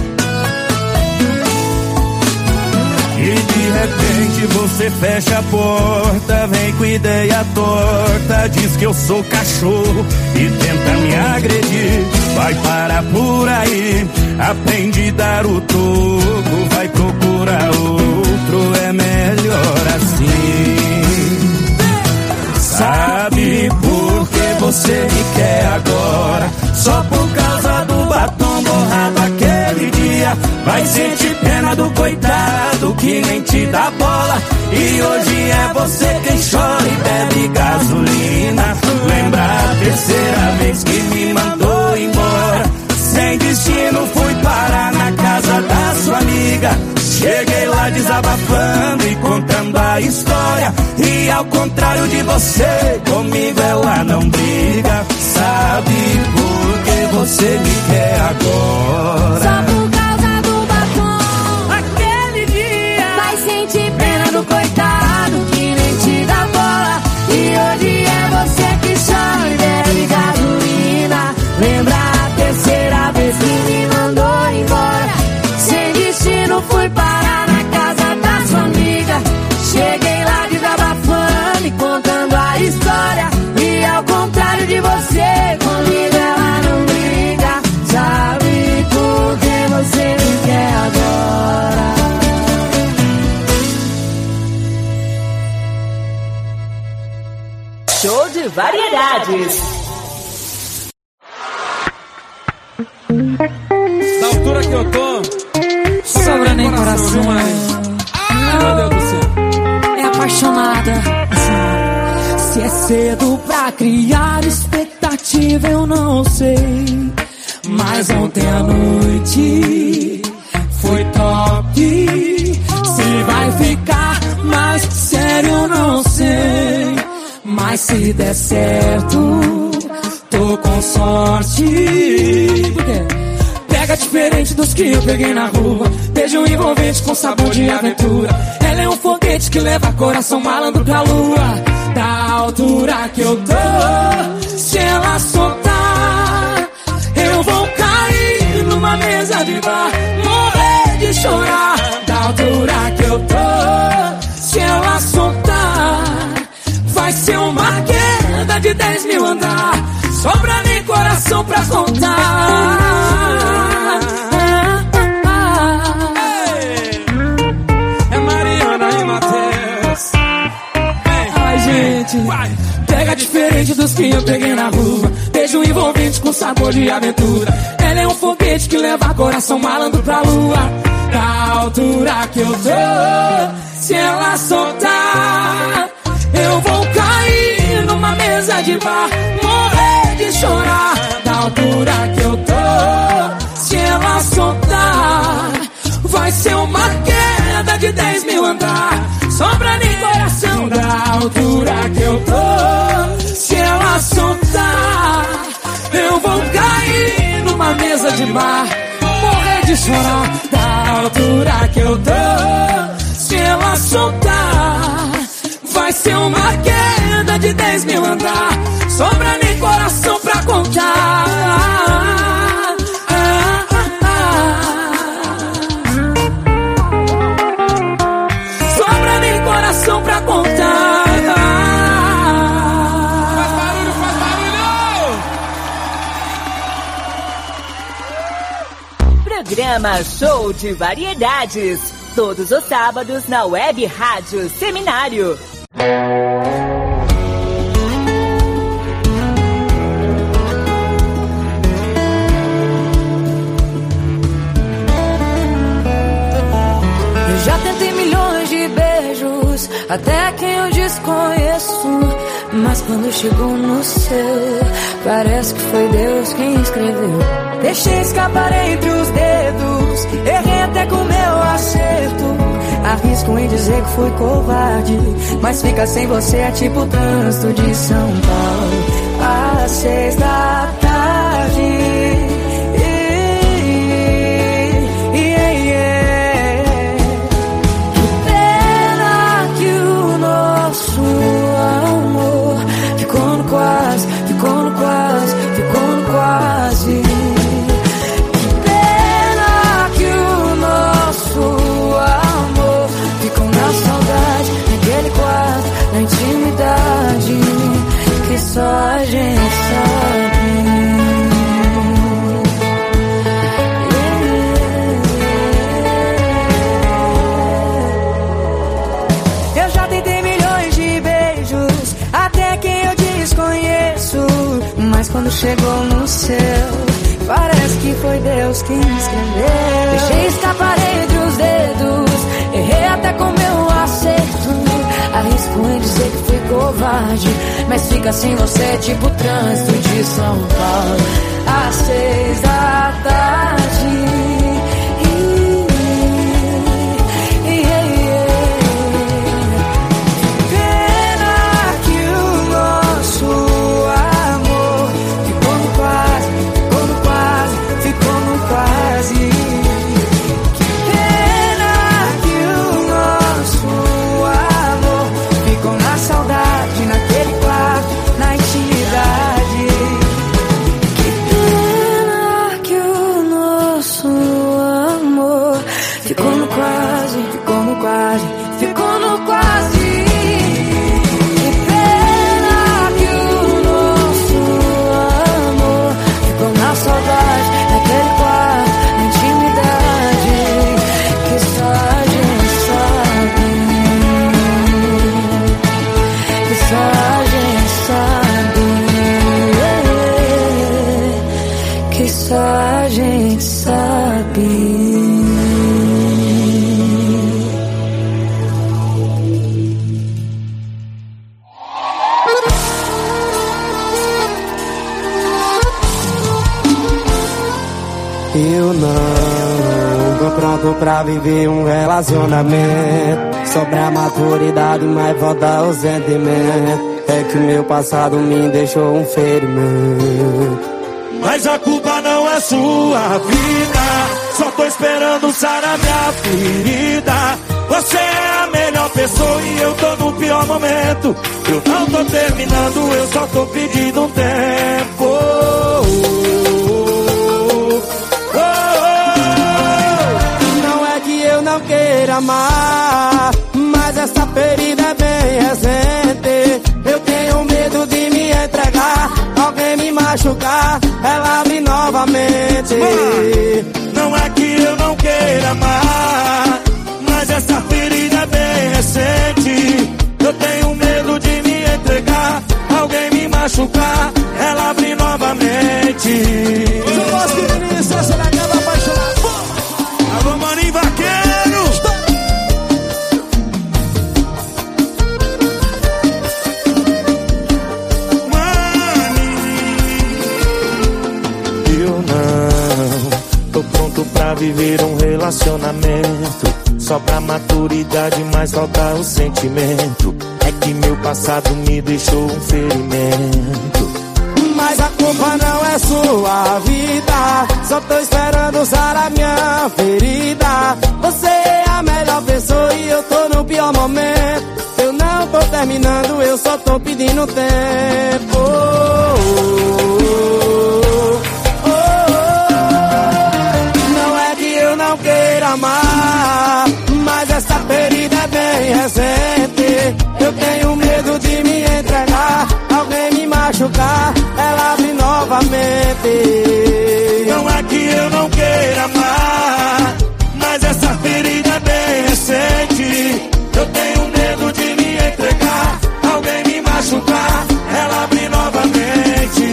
E de repente você fecha a porta, vem com ideia torta, diz que eu sou cachorro e tenta me agredir. Vai parar por aí, aprende a dar o troco, vai procurar outro, é melhor assim. Sabe por que você me quer agora? Só por causa do batom borrado aquele dia. Vai sentir pena do coitado que nem te dá bola. E hoje é você quem chora e bebe gasolina. Lembra a terceira vez que me mandou embora? Sem destino fui parar na casa da sua amiga. Cheguei lá desabafando e contando a história. E ao contrário de você, comigo ela não briga. Sabe por que você me quer agora? Só por causa do batom aquele dia. Vai sentir pena do coitado que nem te dá bola. E hoje é você que chora e bebe gasolina. Lembra a terceira vez que me mandou embora? Sem destino fui parar na casa da sua amiga. Cheguei lá desabafando e contando a história. E ao contrário de você, comigo ela não briga. Sabe por que você me quer agora? Show de variedades. Da altura que eu tô, sobra nem coração mais. Ai, meu Deus do céu. É apaixonada. Se é cedo pra criar expectativa, eu não sei. Mas ontem à noite foi top. Se vai ficar mais sério, eu não sei. Mas se der certo, tô com sorte. Por quê? Pega diferente dos que eu peguei na rua. Beijo envolvente com sabor de aventura. Ela é um foguete que leva coração malandro pra lua. Da altura que eu tô, se ela soltar, eu vou cair numa mesa de bar, morrer de chorar. Da altura que eu tô, se ela soltar, vai ser uma queda de dez mil andar. Sobra nem coração pra contar. É Mariana e Matheus. Ai, gente, pega diferente dos que eu peguei na rua. Beijo envolvente com sabor de aventura. Ela é um foguete que leva coração malandro pra lua. Da altura que eu tô, se ela soltar, eu vou cair numa mesa de bar, morrer de chorar. Da altura que eu tô, de bar, morrer de chorar da altura que eu tô. Se ela soltar, vai ser uma queda de dez mil andar. Sobra nem coração pra contar. Ah, ah, ah. Sobra nem coração pra contar. Faz barulho, faz barulho! Programa Show de Variedades. Todos os sábados na Web Rádio Seminário. Eu já tentei milhões de beijos, até quem eu desconheço. Mas quando chegou no seu, parece que foi Deus quem escreveu. Deixei escapar entre os dedos, errei até com meu acerto. Arrisco em dizer que fui covarde, mas ficar sem você é tipo o trânsito de São Paulo às seis da tarde. Quase, ficou no quase, ficou no quase. Que pena que o nosso amor ficou na saudade, naquele quarto, na intimidade, que só a gente sabe. Eu já tentei milhões de beijos, até quem eu desconheço, mas quando chegou no céu, parece que foi Deus quem escreveu. Deixei escapar entre os dedos, errei até com meu acerto. Arrisco em dizer que fui covarde, mas fica sem você tipo o trânsito de São Paulo às seis da tarde. Eu não tô pronto pra viver um relacionamento. Sobre a maturidade, mas volta o sentimento. É que o meu passado me deixou um ferimento. Mas a culpa não é sua vida, só tô esperando sarar minha ferida. Você é a melhor pessoa e eu tô no pior momento. Eu não tô terminando, eu só tô pedindo um tempo. Oh, oh, oh, oh. Não é que eu não queira amar, mas essa ferida é bem recente. Eu tenho medo de me entregar, alguém me machucar, ela abre novamente. Não é que eu não queira amar, mas essa ferida é bem recente. Eu tenho medo de me entregar, alguém me machucar, ela abre novamente. Eu gosto de início, essa é a minha apaixonada. Alô, maninho vaqueiro. Maninho, eu não tô pronto pra viver um relacionamento. Só pra maturidade, mas falta o sentimento. É que meu passado me deixou um ferimento. Mas a culpa não é sua vida, só tô esperando usar a minha ferida. Você é a melhor pessoa e eu tô no pior momento. Eu não tô terminando, eu só tô pedindo tempo. Oh, oh, oh, oh. Não é que eu não queira amar, mas essa ferida é bem recente. Eu tenho medo de me entregar, alguém me machucar, ela abre novamente. Não é que eu não queira amar, mas essa ferida é bem recente. Eu tenho medo de me entregar, alguém me machucar, ela abre novamente.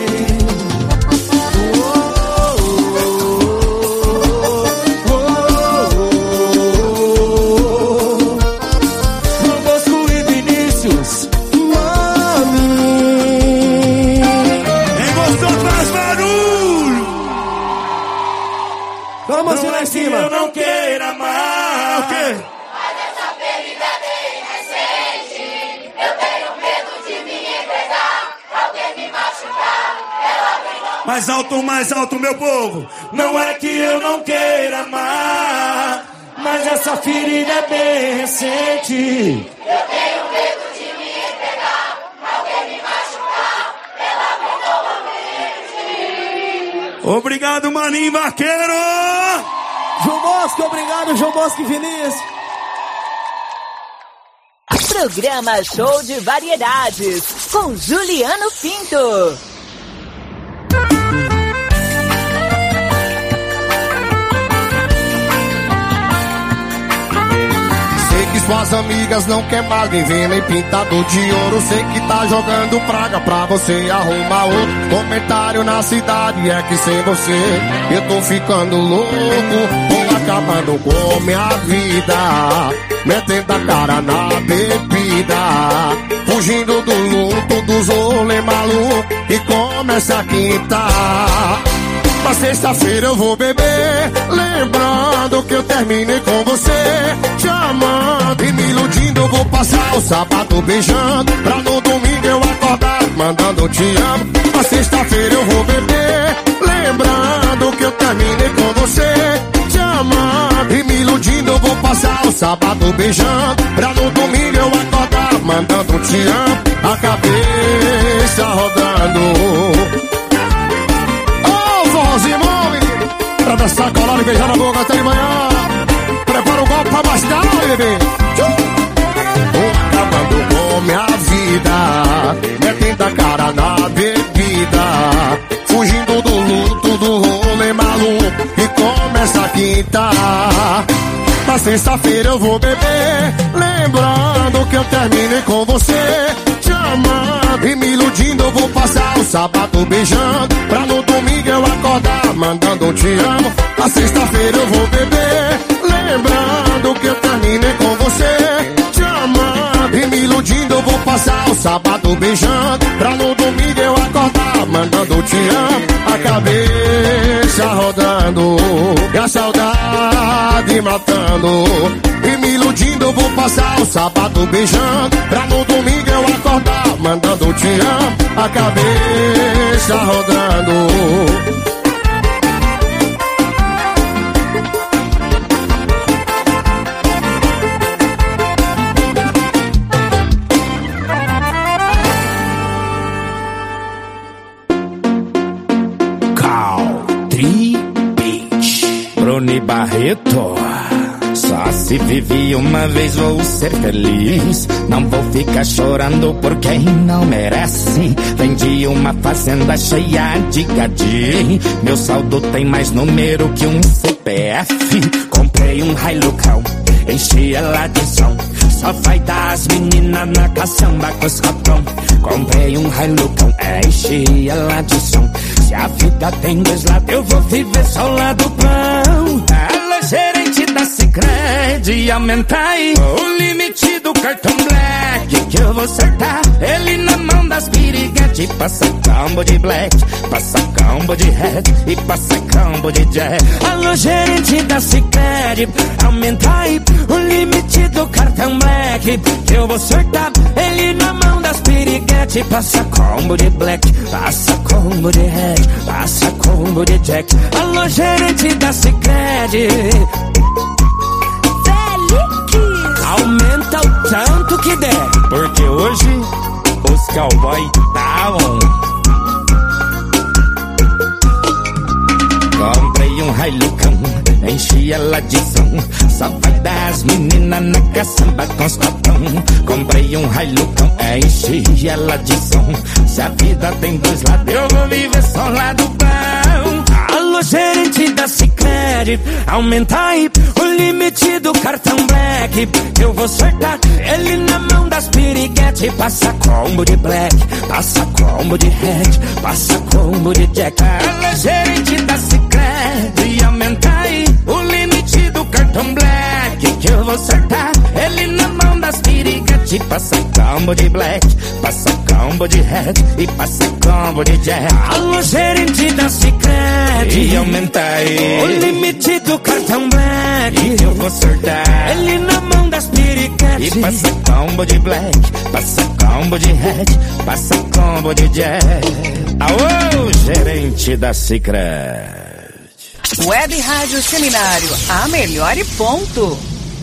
João Bosco e Vinícius, mami. Quem gostou faz barulho. Vamos lá em cima. Eu não quero amar. O quê? Mais alto, mais alto, meu povo. Não é que eu não queira amar, mas essa ferida é bem recente. Eu tenho medo de me entregar, alguém me machucar, ela abre novamente. Obrigado, maninho vaqueiro. João Bosco, obrigado, João Bosco e Vinícius. Programa Show de Variedades, com Juliano Pinto. Suas amigas não quer mais viver nem pintado de ouro. Sei que tá jogando praga pra você arrumar outro. Comentário na cidade é que sem você eu tô ficando louco. Vou acabando com minha vida, metendo a cara na bebida, fugindo do luto dos rolê maluco e começa a quinta. Na sexta-feira eu vou beber, lembrando que eu terminei com você, te amando e me iludindo. Eu vou passar o sábado beijando, pra no domingo eu acordar mandando te amo. Na sexta-feira eu vou beber, lembrando que eu terminei com você, te amando e me iludindo. Eu vou passar o sábado beijando, pra no domingo eu acordar mandando te amo. A cabeça rodando, Simone, pra dançar colado e beijar na boca até de manhã. Prepara o golpe pra mais tarde, bebê. Tô acabando com minha vida, metendo a cara na bebida, fugindo do luto do rolê maluco e começa a quinta. Na sexta-feira eu vou beber, lembrando que eu terminei com você, te amando e me iludindo. Eu vou passar o sábado beijando, pra no domingo eu acordar mandando te amo. Na sexta-feira eu vou beber, lembrando que eu terminei com você, te amando e me iludindo. Eu vou passar o sábado beijando, pra no domingo eu acordar mandando te amo. A cabeça rodando e a saudade matando e me iludindo. Eu vou passar o sábado beijando, pra no domingo eu acordar mandando te amo. A cabeça rodando. Country Beach, Bruni Barreto. Só se vive uma vez, vou ser feliz. Não vou ficar chorando por quem não merece. Vendi uma fazenda cheia de gadinho. Meu saldo tem mais número que um C P F. Comprei um Hilucão, enchi ela de som. Só vai dar as meninas na caçamba com os copão. Comprei um Hilucão, enchi ela de som. Se a vida tem dois lados, eu vou viver só o lado bom. Ela é gerente da Sicredi, aumentar aí o limite do cartão black que eu vou acertar ele na mão das piriguete. Passa combo de black, passa combo de red e passa combo de jack. Alô, gerente da Sicredi, aumenta aí o limite do cartão black que eu vou acertar ele na mão das piriguete. Passa combo de black, passa combo de red, passa combo de jack. Alô, gerente da Sicredi, aumenta o tanto que der, porque hoje os cowboy tá on. Comprei um Hilucão, enchi ela de som, só vai dar as meninas na caçamba com os copão. Comprei um Hilucão, enchi ela de som, se a vida tem dois lados eu vou viver só lado bom. Alô, gerente da Sicredi, aumenta aí o limite do cartão black eu vou acertar ele na mão das piriguete. Passa combo de black, passa combo de red, passa combo de jack. Alô, gerente da Sicredi, aumenta aí o limite do cartão black que eu vou acertar ele na mão das piriguete. Passa combo de black, passa combo de red e passa combo de jack. Alô, gerente da Sicredi, e aumenta aí o limite do cartão black que eu vou acertar ele na mão das piriguete. E passa combo de black, passa combo de red, passa combo de jack. Aô, gerente da Sicredi. Web Rádio Seminário, a melhor e ponto.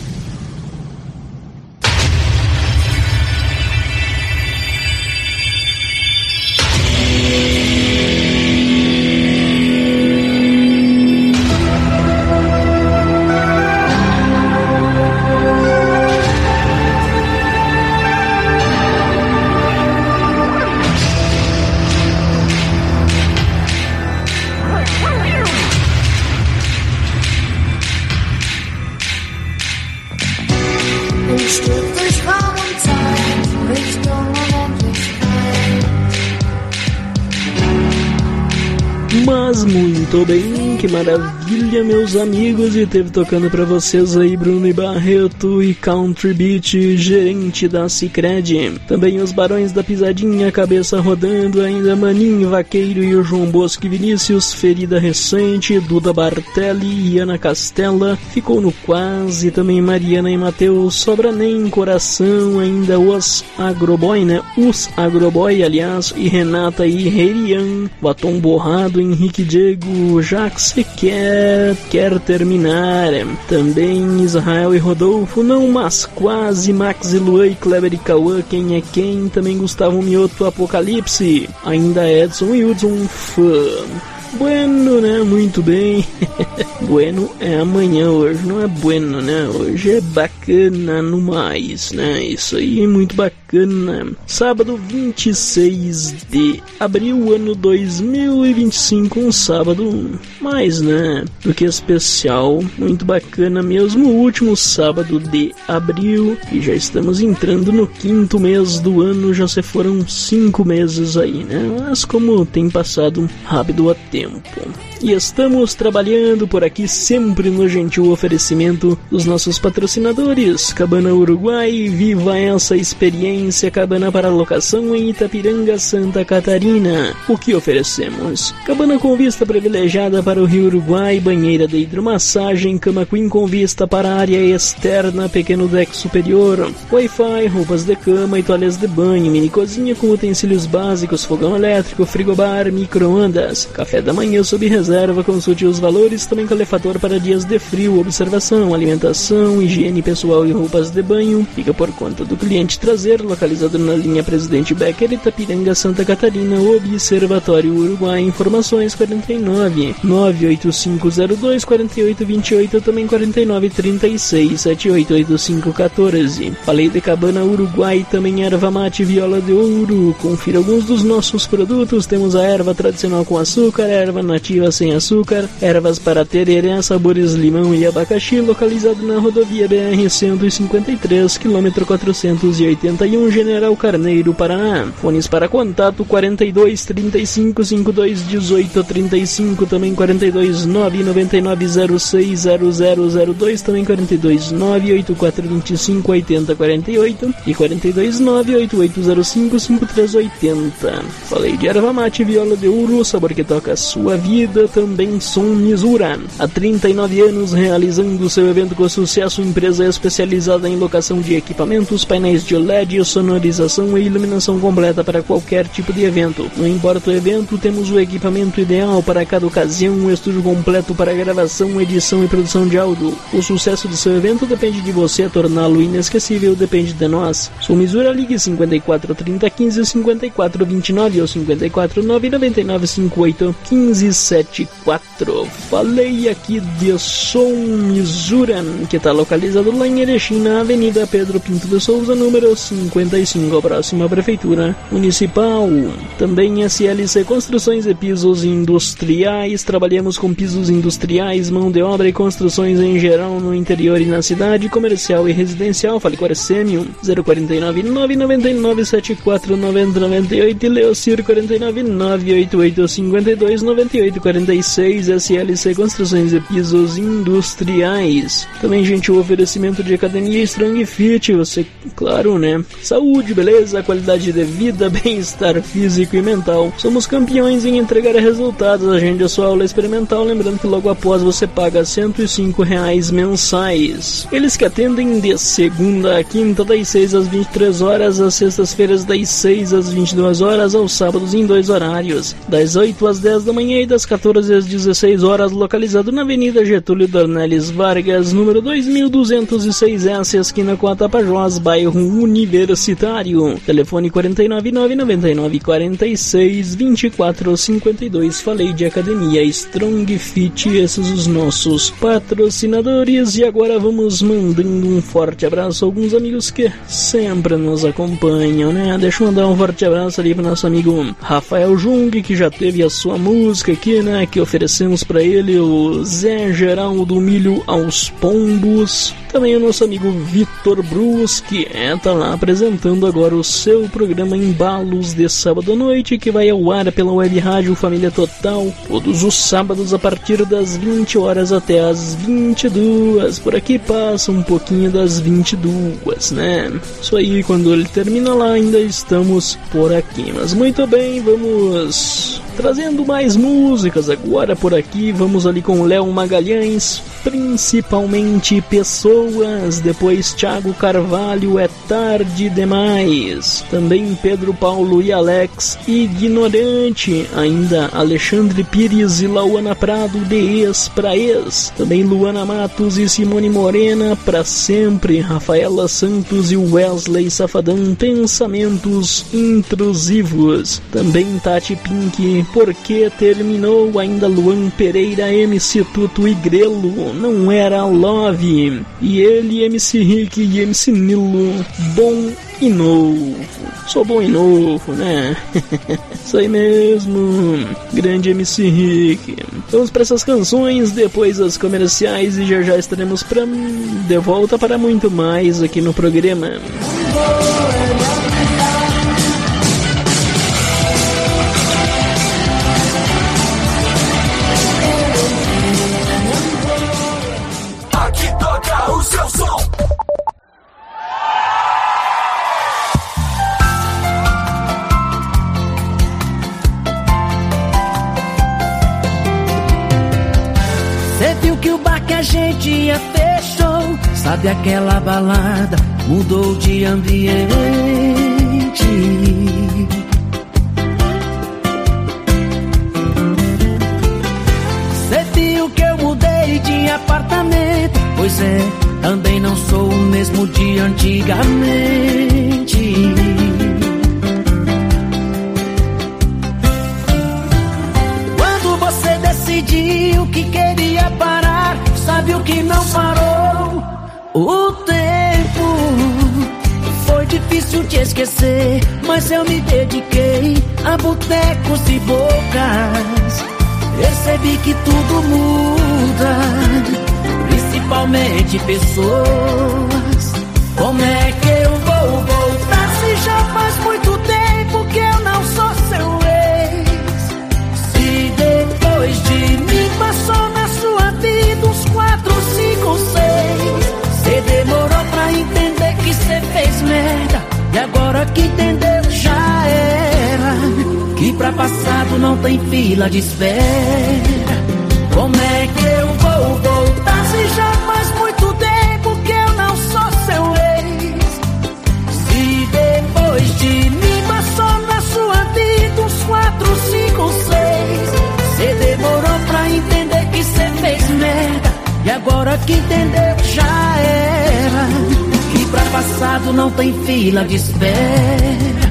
Mas muito bem, que maravilha, meus amigos, e teve tocando pra vocês aí Bruno e Barreto e Country Beat, gerente da Sicredi. Também os Barões da Pisadinha, cabeça rodando, ainda Maninho Vaqueiro e o João Bosco e Vinícius, ferida recente, Duda Bartelli e Ana Castela, ficou no quase, também Mariana e Matheus, sobra nem coração, ainda os Agroboy, né, os Agroboy, aliás, e Renata e Herian, batom borrado, Henrique Diego, já que você quer, quer terminar. Também Israel e Rodolfo, não, mas quase, Max e Luan e Kleber e Cauã, quem é quem, também Gustavo Mioto, Apocalipse, ainda Edson e Hudson, fã. Bueno, né? Muito bem. Bueno é amanhã, hoje não é bueno, né? Hoje é bacana no mais, né? Isso aí é muito bacana. Sábado vinte e seis de abril, ano dois mil e vinte e cinco, um sábado mais, né? Do que especial, muito bacana mesmo. O último sábado de abril, e já estamos entrando no quinto mês do ano, já se foram cinco meses aí, né? Mas como tem passado rápido a tempo. E estamos trabalhando por aqui sempre no gentil oferecimento dos nossos patrocinadores. Cabana Uruguai, viva essa experiência. Cabana para locação em Itapiranga, Santa Catarina. O que oferecemos? Cabana com vista privilegiada para o Rio Uruguai, banheira de hidromassagem, cama queen com vista para a área externa, pequeno deck superior, Wi-Fi, roupas de cama e toalhas de banho, mini cozinha com utensílios básicos, fogão elétrico, frigobar, micro-ondas, café da manhã sob reserva, consulte os valores, também calefator para dias de frio, observação, alimentação, higiene pessoal e roupas de banho, fica por conta do cliente trazer, localizado na linha Presidente Becker, Itapiranga, Santa Catarina, Observatório Uruguai, informações quarenta e nove, nove oito cinco zero dois, quatro oito dois oito, também quarenta e nove, trinta e seis, sete oito oito cinco, quatorze. Falei de Cabana Uruguai, também erva mate viola de ouro, confira alguns dos nossos produtos, temos a erva tradicional com açúcar, erva nativa sem açúcar, ervas para tereré, sabores limão e abacaxi, localizado na rodovia B R cento e cinquenta e três, quilômetro quatrocentos e oitenta e um, General Carneiro, Paraná. Fones para contato quarenta e dois, trinta e cinco, cinquenta e dois, dezoito, trinta e cinco, também quarenta e dois, nove nove nove, zero seis zero zero zero dois, também quarenta e dois, nove oito quatro dois cinco, oito zero quatro oito e quarenta e dois, nove oito oito zero cinco, cinco três oito zero. Falei de erva mate, viola de ouro, sabor que toca a sua vida, também Som Misura. Há trinta e nove anos realizando seu evento com sucesso, empresa especializada em locação de equipamentos, painéis de L E D, sonorização e iluminação completa para qualquer tipo de evento. Não importa o evento, temos o equipamento ideal para cada ocasião, um estúdio completo para gravação, edição e produção de áudio. O sucesso do seu evento depende de você, torná-lo inesquecível depende de nós. Som Misura, ligue cinquenta e quatro, trinta, quinze, cinquenta e quatro, vinte e nove ou cinquenta e quatro, nove nove nove, cinquenta e oito, quinze, setenta e quatro. Falei aqui de Som Misura, que está localizado lá em Erechim, na Avenida Pedro Pinto de Souza, número cinquenta e cinco, próxima à Prefeitura Municipal. Também S L C Construções e Pisos Industriais. Trabalhamos com pisos industriais, mão de obra e construções em geral no interior e na cidade, comercial e residencial. Fale com Arsênio, zero quatro nove, nove nove nove, sete quatro nove zero nove oito e Leocir quatro nove nove, oito oito cinco dois, nove oito quatro seis. S L C Construções e Pisos Industriais. Também, gente, o oferecimento de academia Strong Fit. Você, claro, né? Saúde, beleza, qualidade de vida, bem-estar físico e mental. Somos campeões em entregar resultados. Agende a sua aula experimental, lembrando que logo após você paga cento e cinco reais mensais. Eles que atendem de segunda a quinta, das seis às vinte e três horas, às sextas-feiras das seis às vinte e duas horas, aos sábados em dois horários, das oito às dez da manhã e das quatorze às dezesseis horas, localizado na Avenida Getúlio Dornelles Vargas, número dois mil duzentos e seis S, esquina com a Tapajós, bairro Universitário. Telefone quarenta e nove, nove nove nove, quarenta e seis, vinte e quatro cinquenta e dois. Falei de academia Strong Fit, esses os nossos patrocinadores. E agora vamos mandando um forte abraço a alguns amigos que sempre nos acompanham, né? Deixa eu mandar um forte abraço ali para nosso amigo Rafael Jung, que já teve a sua música aqui, né? Que oferecemos para ele, o Zé Geraldo Milho aos Pombos. Também o nosso amigo Vitor Brus, que é, tá lá apresentando agora o seu programa Embalos de sábado à noite, que vai ao ar pela Web Rádio Família Total, todos os sábados a partir das vinte horas até as vinte e duas. Por aqui passa um pouquinho das vinte e duas, né? Isso aí, quando ele termina lá, ainda estamos por aqui. Mas muito bem, vamos trazendo mais músicas agora por aqui. Vamos ali com Léo Magalhães, Principalmente Pessoas. Depois Thiago Carvalho, É Tarde Demais. Também Pedro Paulo e Alex, Ignorante. Ainda Alexandre Pires e Lauana Prado, de Ex pra Ex. Também Luana Matos e Simone Morena, Pra Sempre. Rafaela Santos e Wesley Safadão, Pensamentos Intrusivos. Também Tati Pink, Porque Terminou. Ainda Luan Pereira, M C Tuto e Grelo, Não Era Love. E ele, M C Rick e M C Nilo, Bom e Novo. Sou bom e novo, né? Isso aí mesmo, grande M C Rick. Vamos para essas canções, depois as comerciais, e já já estaremos pra, de volta para muito mais aqui no programa. Aqui toca o seu som. Cê viu que o bar que a gente ia fechou, sabe aquela balada, mudou de ambiente. Cê viu que eu mudei de apartamento, pois é, também não sou o mesmo de antigamente. Quando você decidiu que queria parar, sabe o que não parou? O tempo. Foi difícil te esquecer, mas eu me dediquei a botecos e bocas. Percebi que tudo muda, principalmente pessoas. Como é que eu vou voltar se já faz muito tempo que eu não sou seu ex? Se depois de mim passou na sua vida uns quatro, cinco, seis. Cê demorou pra entender que cê fez merda, e agora que entendeu já era. Que pra passado não tem fila de espera. Como é que eu vou voltar se já faz muito tempo que eu não sou seu ex? Se depois de mim passou na sua vida uns quatro, cinco, seis. Cê demorou pra entender que cê fez merda, e agora que entendeu já era. Que pra passado não tem fila de espera.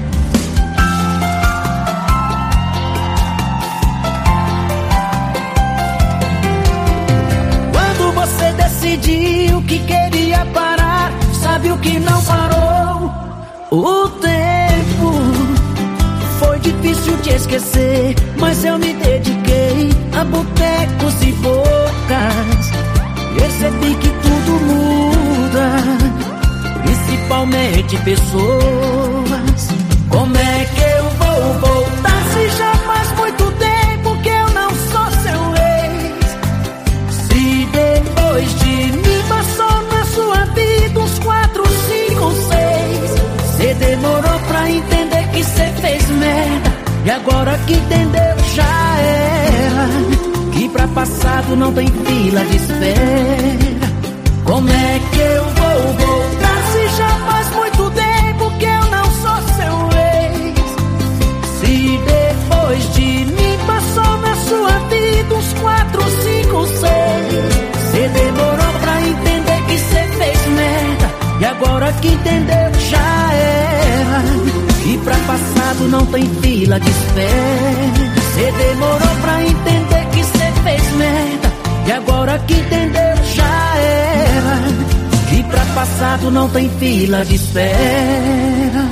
Você decidiu que queria parar, sabe o que não parou? O tempo. Foi difícil te esquecer, mas eu me dediquei a botecos e bocas. Percebi que tudo muda, principalmente pessoas. Como é que eu vou voltar se já faz muito tempo que eu não sou seu ex? Se depois de mim passou na sua vida uns quatro, cinco, seis. Cê demorou pra entender que cê fez merda, e agora que entendeu já era. Que pra passado não tem fila de espera. Como é que eu vou voltar se já faz muito tempo que eu não sou seu ex? Se depois de mim passou na sua vida uns quatro, cinco, seis. Cê demorou pra entender que cê fez merda, e agora que entendeu já era. Que pra passado não tem fila de espera. Cê demorou pra entender que cê fez merda, e agora que entendeu já era. Que pra passado não tem fila de espera.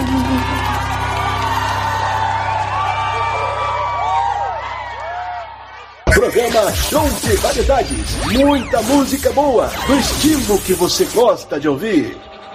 Programa Show de Variedades. Muita música boa, do estilo que você gosta de ouvir.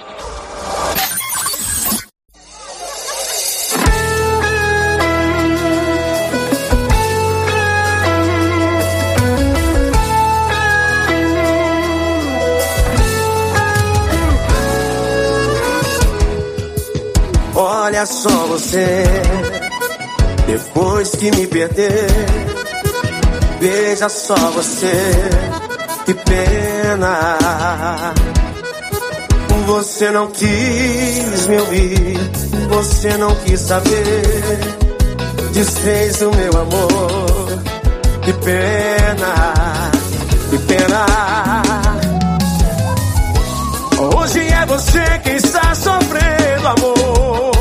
Olha só você, depois que me perder. Veja só você, que pena. Você não quis me ouvir, você não quis saber. Desfez o meu amor, que pena, que pena. Hoje é você quem está sofrendo, amor.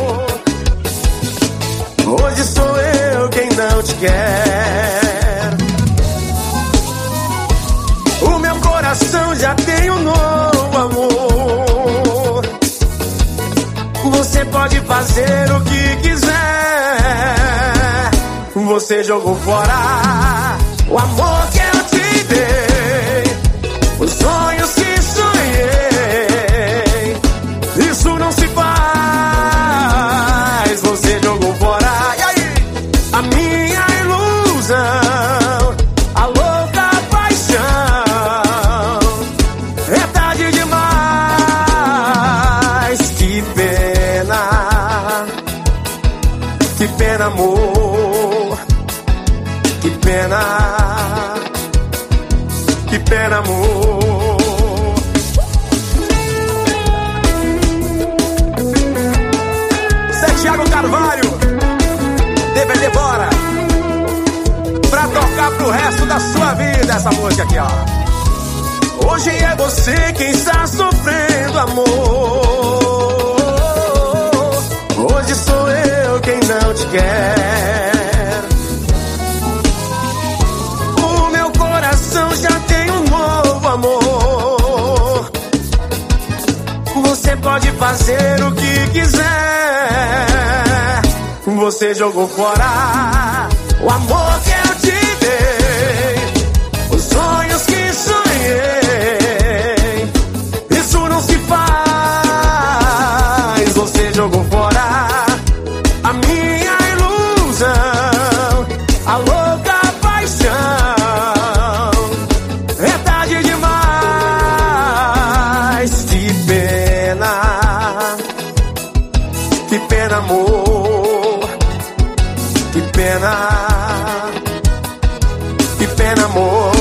Hoje sou eu quem não te quer. O meu coração já tem um novo amor. Você pode fazer o que quiser. Você jogou fora o amor que eu te dei, os sonhos que sonhei. Isso não se faz. Você jogou fora, e aí? A minha ilusão. Que pena, amor, que pena, que pena, amor. Zé Thiago Carvalho, D V D bora, pra tocar pro resto da sua vida essa música aqui, ó. Hoje é você quem está sofrendo, amor. Hoje sou eu quem não te quer. O meu coração já tem um novo amor. Você pode fazer o que quiser. Você jogou fora o amor que eu te pena, amor. Que pena, que pena, amor.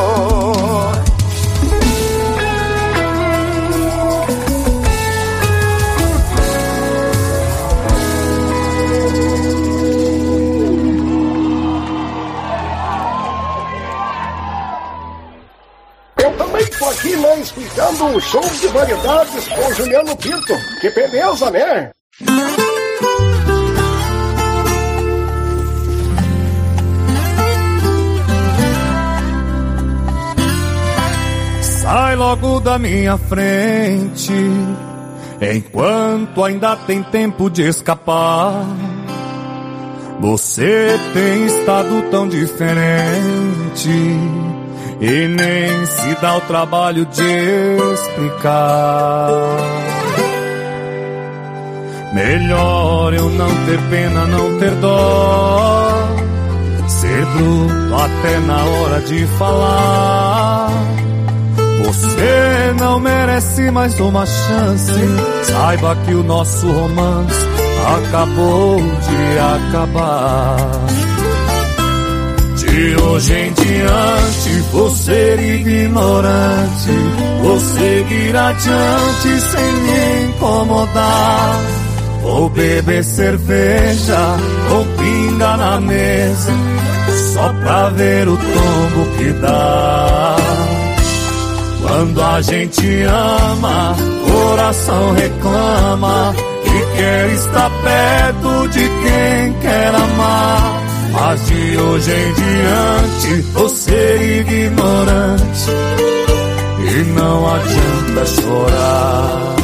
Eu também tô aqui, né, explicando o show de variedades com o Juliano Pinto. Que beleza, né? Sai logo da minha frente, enquanto ainda tem tempo de escapar. Você tem estado tão diferente e nem se dá o trabalho de explicar. Melhor eu não ter pena, não ter dó, ser bruto até na hora de falar. Você não merece mais uma chance. Saiba que o nosso romance acabou de acabar. De hoje em diante vou ser ignorante, vou seguir adiante sem me incomodar. Vou beber cerveja com pinga na mesa, só pra ver o tombo que dá. Quando a gente ama, coração reclama e quer estar perto de quem quer amar. Mas de hoje em diante vou ser ignorante e não adianta chorar.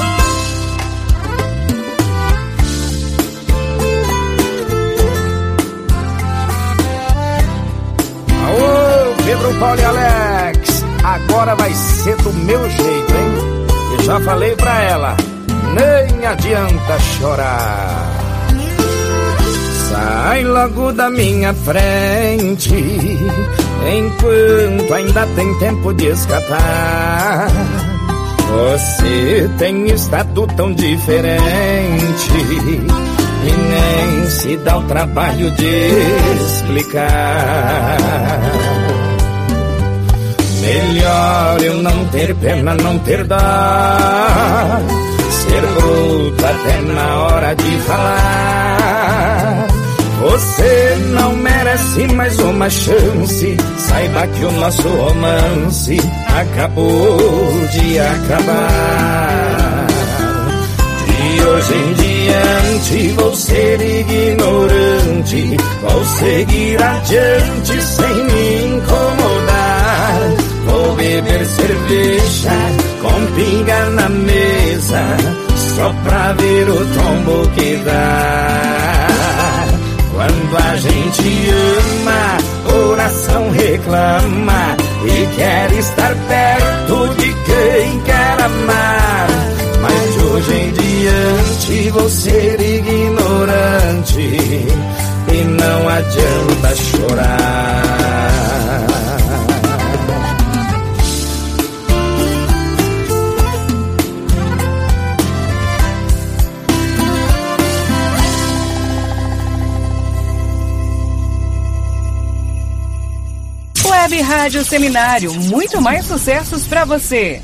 Aô, Pedro, Paulo e Alex, agora vai ser do meu jeito, hein? Eu já falei pra ela, nem adianta chorar. Sai logo da minha frente, enquanto ainda tem tempo de escapar. Você tem estado tão diferente e nem se dá o trabalho de explicar. Melhor eu não ter pena, não ter dó, ser bruto até na hora de falar. Você não merece mais uma chance. Saiba que o nosso romance acabou de acabar. De hoje em diante vou ser ignorante, vou seguir adiante sem me incomodar. Vou beber cerveja com pinga na mesa, só pra ver o tombo que dá. Quando a gente ama, coração reclama e quer estar perto de quem quer amar. Mas de hoje em diante vou ser ignorante e não adianta chorar. Web Rádio Seminário, muito mais sucessos pra você.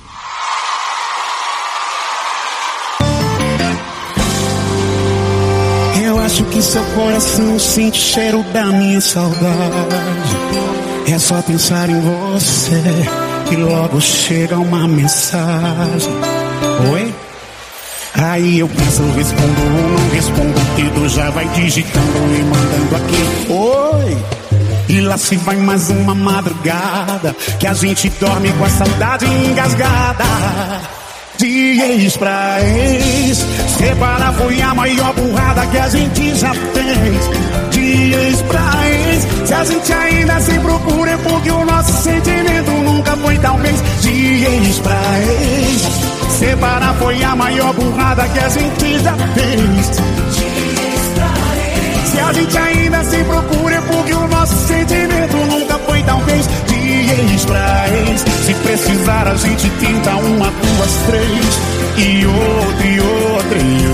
Eu acho que seu coração sente o cheiro da minha saudade. É só pensar em você que logo chega uma mensagem. Oi? Aí eu penso, eu respondo ou não respondo, o dedo já vai digitando e mandando aqui. Oi? E lá se vai mais uma madrugada que a gente dorme com a saudade engasgada. De ex pra ex, separar foi a maior burrada que a gente já fez. De ex pra ex, se a gente ainda se procura é porque o nosso sentimento nunca foi talvez. De ex pra ex, separar foi a maior burrada que a gente já fez. Se a gente ainda se procura é porque o nosso sentimento nunca foi talvez. De ex pra ex, se precisar a gente tenta uma, duas, três. E outra, e outra, e outra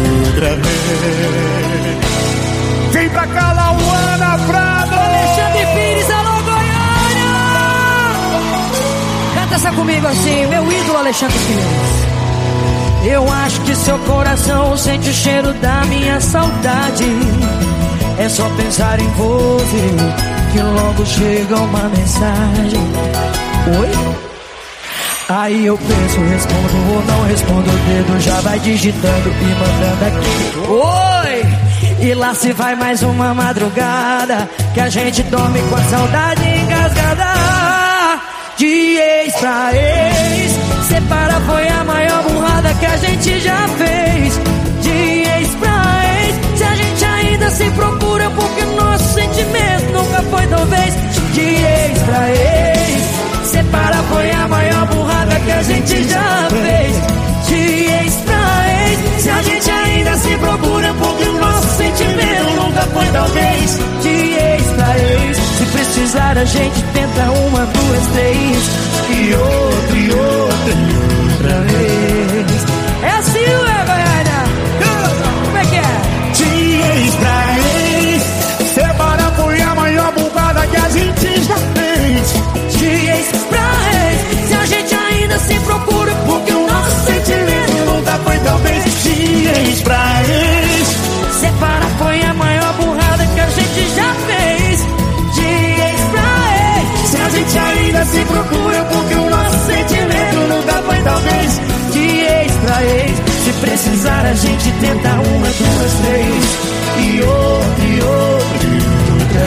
outra vez. Vem pra cá, Lauana Prado! Alexandre Pires, alô Goiânia! Canta essa comigo assim, meu ídolo Alexandre Pires. Eu acho que seu coração sente o cheiro da minha saudade. É só pensar em você que logo chega uma mensagem. Oi? Aí eu penso, respondo ou não respondo, o dedo já vai digitando e mandando aqui. Oi! E lá se vai mais uma madrugada que a gente dorme com a saudade engasgada. De ex pra ex, separar foi a maior burrada que a gente já fez. De ex pra ex, se a gente ainda se procura, porque nosso sentimento nunca foi talvez. De ex pra ex, separar foi a maior burrada que a gente já fez. De ex pra ex, se a gente ainda se procura, porque o nosso sentimento nunca foi talvez. De ex pra ex, se precisar a gente tenta uma, duas, três, e outra, e outra, e outra vez. É assim, ué, Goiânia? Como é que é? De ex pra ex, separar foi a maior bugada que a gente já fez. De ex pra ex, se a gente ainda se procura, porque o nosso sentimento nunca foi talvez. De ex pra ex, separar foi a maior burrada que a gente já fez. De ex pra ex, se a gente ainda se procura, porque o nosso sentimento nunca foi talvez. De ex pra ex, se precisar a gente tenta uma, duas, três, e outra, e outra, e outra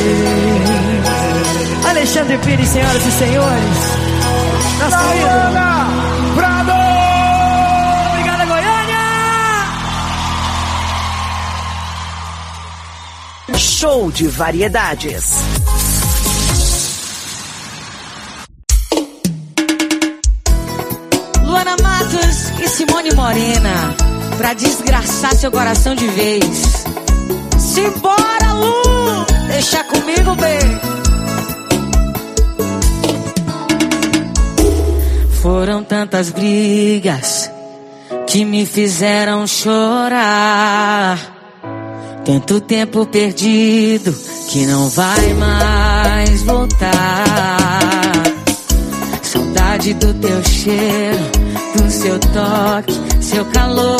vez. Alexandre Pires, senhoras e senhores. Nossa Lauana Prado! Obrigada, Goiânia! Show de variedades. Luana Matos e Simone Morena, pra desgraçar seu coração de vez. Simbora, Lu! Deixa comigo, bem. Foram tantas brigas que me fizeram chorar. Tanto tempo perdido que não vai mais voltar. Saudade do teu cheiro, do seu toque, seu calor.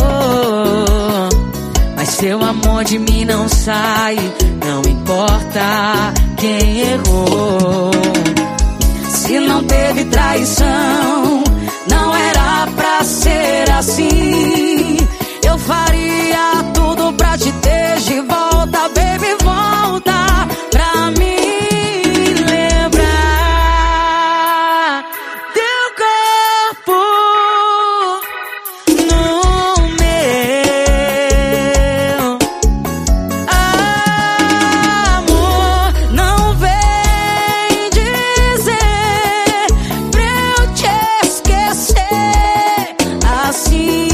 Mas seu amor de mim não sai, não importa quem errou. Se não teve traição, não era pra ser assim. Eu faria tudo pra te ter de volta, baby, volta pra mim lembrar teu corpo no meu. Amor, não vem dizer pra eu te esquecer assim.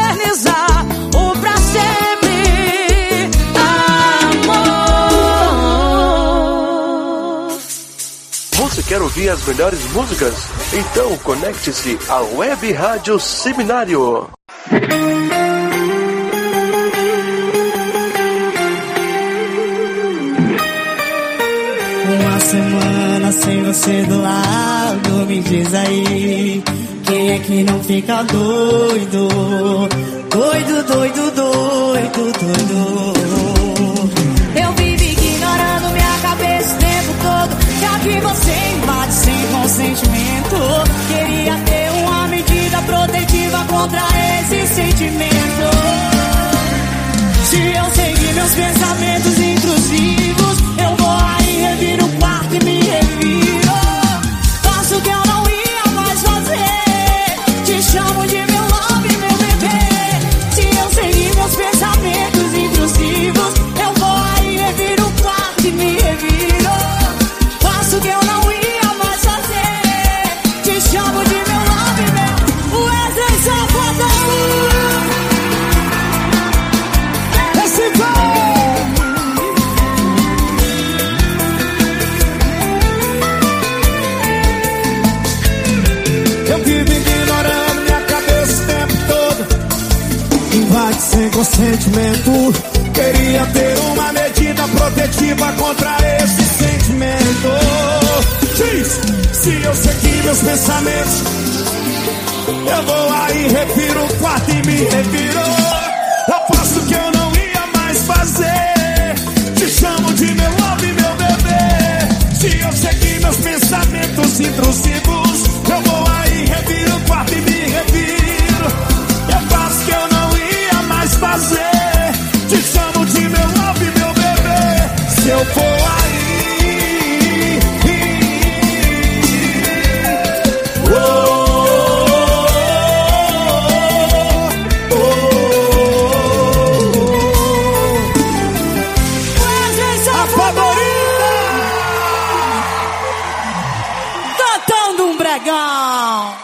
eternizar o pra sempre. Amor, quer ouvir as melhores músicas? Então conecte-se à Web Rádio Seminário. Uma semana sem você do lado, me diz aí, quem é que não fica doido? Doido, doido, doido, doido. Eu vivo ignorando minha cabeça o tempo todo, já que você invade sem consentimento. Queria ter uma medida protetiva contra esse sentimento. Se eu seguir meus pensamentos intrusivos, eu vou aí, reviro o quarto e me reviro. Faço o que eu não ia mais fazer, te chamo de meu love, meu bebê. Se eu seguir meus pensamentos intrusivos, eu vou aí, reviro o quarto e me reviro. Faço o que eu não ia mais fazer, te chamo de meu love, meu Wesley Safadão. Esse vai! Eu vivo ignorando minha cabeça o tempo todo, invade sem consentimento. Queria ter uma medida protetiva contra esse sentimento. Diz, se eu seguir meus pensamentos, eu vou aí, refiro o quarto e me reviro. Eu faço o que eu não ia mais fazer, te chamo de meu love, meu bebê. Se eu seguir meus pensamentos intrusivos, eu vou aí, reviro o quarto e me reviro. Eu faço o que eu não ia mais fazer, te chamo de meu love, meu bebê. Se eu for aí, oh, oh, oh, a favorita cantando um bregão.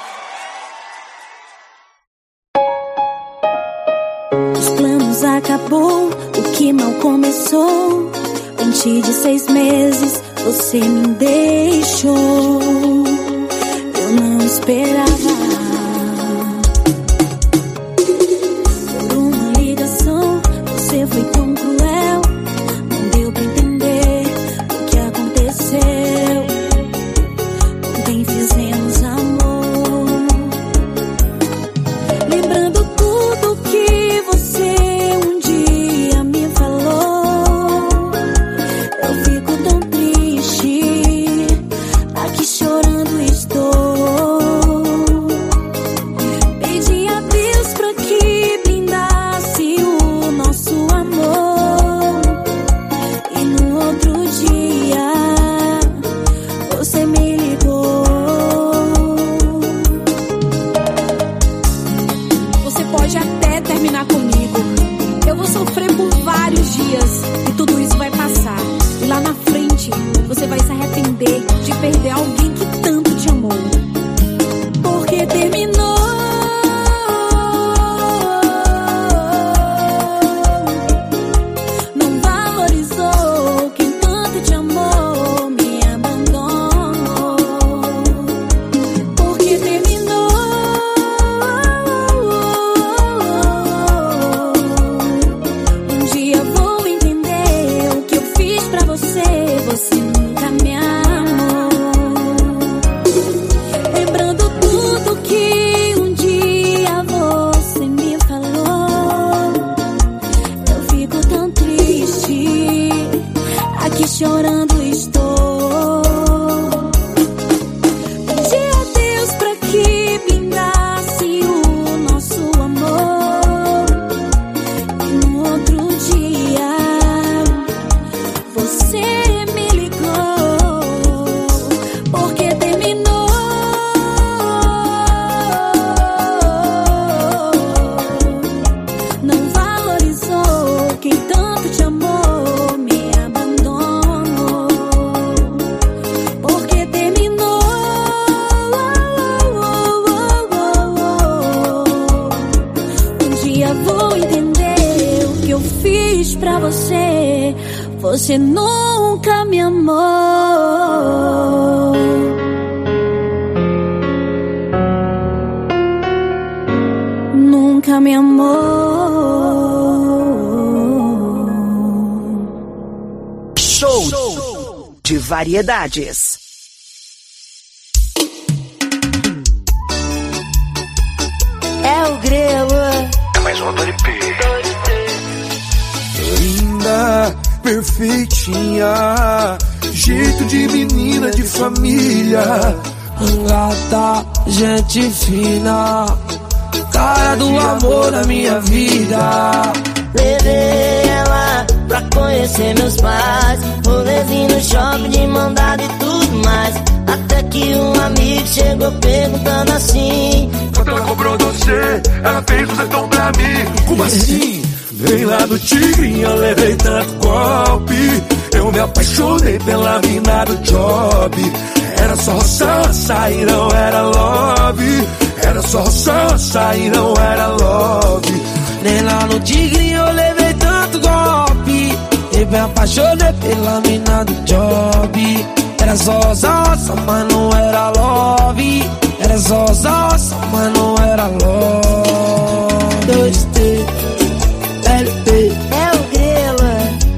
Os planos acabou, o que mal começou. Antes de seis meses você me deixou. Eu não esperava. Por uma ligação você foi tão cruel, não deu pra entender o que aconteceu. Ontem fizemos amor, lembrando tudo que você um dia me falou. Eu fico tão triste, aqui chorando estou. Pedi a Deus pra que blindasse o nosso amor. E no outro dia você me ligou. Você pode até terminar comigo, eu vou sofrer por vários dias e tudo isso vai passar. E lá na frente você vai se arrepender de perder alguém que tanto te amou. Porque terminou. Não valorizou quem tanto te amou, me abandonou. Porque terminou. Um dia vou entender o que eu fiz pra você, você nunca me amou. Lembrando tudo que um dia você me falou, eu fico tão triste, aqui chorando estou. Pedi a Deus pra que blindasse o nosso amor. E no outro dia você me ligou. Porque terminou. Não valorizou quem tanto te amou, me abandonou. Porque terminou. Um dia vou entender o que eu fiz pra você, você nunca me amou. nunca me amou. Show de variedades. É o Grelo. É mais uma Dori P. Linda, perfeitinha, jeito de menina de família. Gata, gente fina, cara do amor da minha vida. Levei ela pra conhecer meus pais, rolezinho no shopping de mão dada e tudo mais. Até que um amigo chegou perguntando assim: quanto ela cobrou de você? Ela fez você tão pra mim. Como assim? Vem lá do Tigrinho, eu levei tanto golpe. Eu me apaixonei pela mina do job. Era só roça e não era love. Era só roça e não era love. Nem lá no Tigrinho eu levei tanto golpe. Eu me apaixonei pela mina do job. Era só roça, mas não era love. Era só roça, mas não era love. dois T L P. É o Grelo.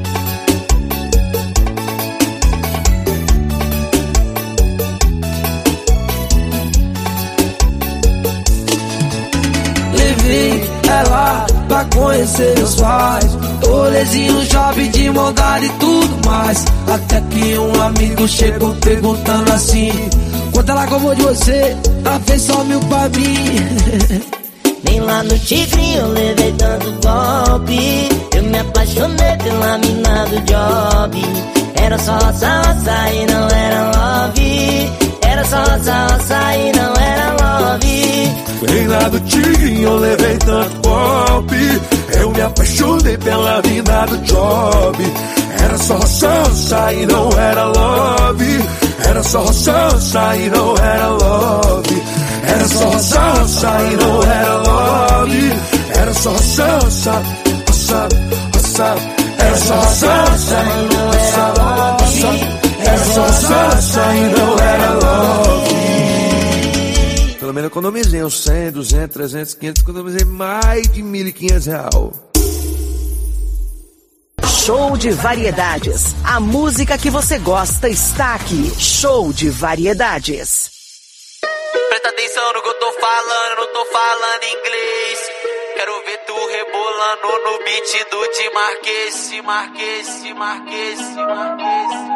Levei ela pra conhecer meus pais, rolezinho no shopping de mão dada e tudo mais. Até que um amigo chegou perguntando assim: quanto ela cobrou de você? Ela fez só mil pra mim. Nem lá no Tigrinho eu levei tanto golpe. Eu me apaixonei pela mina do job. Era só roça, roça e não era love. Era só roça, roça e não era love. Vem lá do Tigrinho, eu levei tanto golpe. Eu me apaixonei pela mina do job. Era só roça e não era love. Era só roça e não era love. Era só roça e não era love. Era só roça, roça, roça. Era só roça e não era love. Era só roça e não era love. Pelo menos economizei uns cem, duzentos, trezentos, quinhentos, economizei mais de mil e quinhentos real. Show de variedades. A música que você gosta está aqui. Show de variedades. Presta atenção no que eu tô falando, não tô falando inglês. Quero ver tu rebolando no beat do Di Marquês, Marquês, Marquês, Marquês.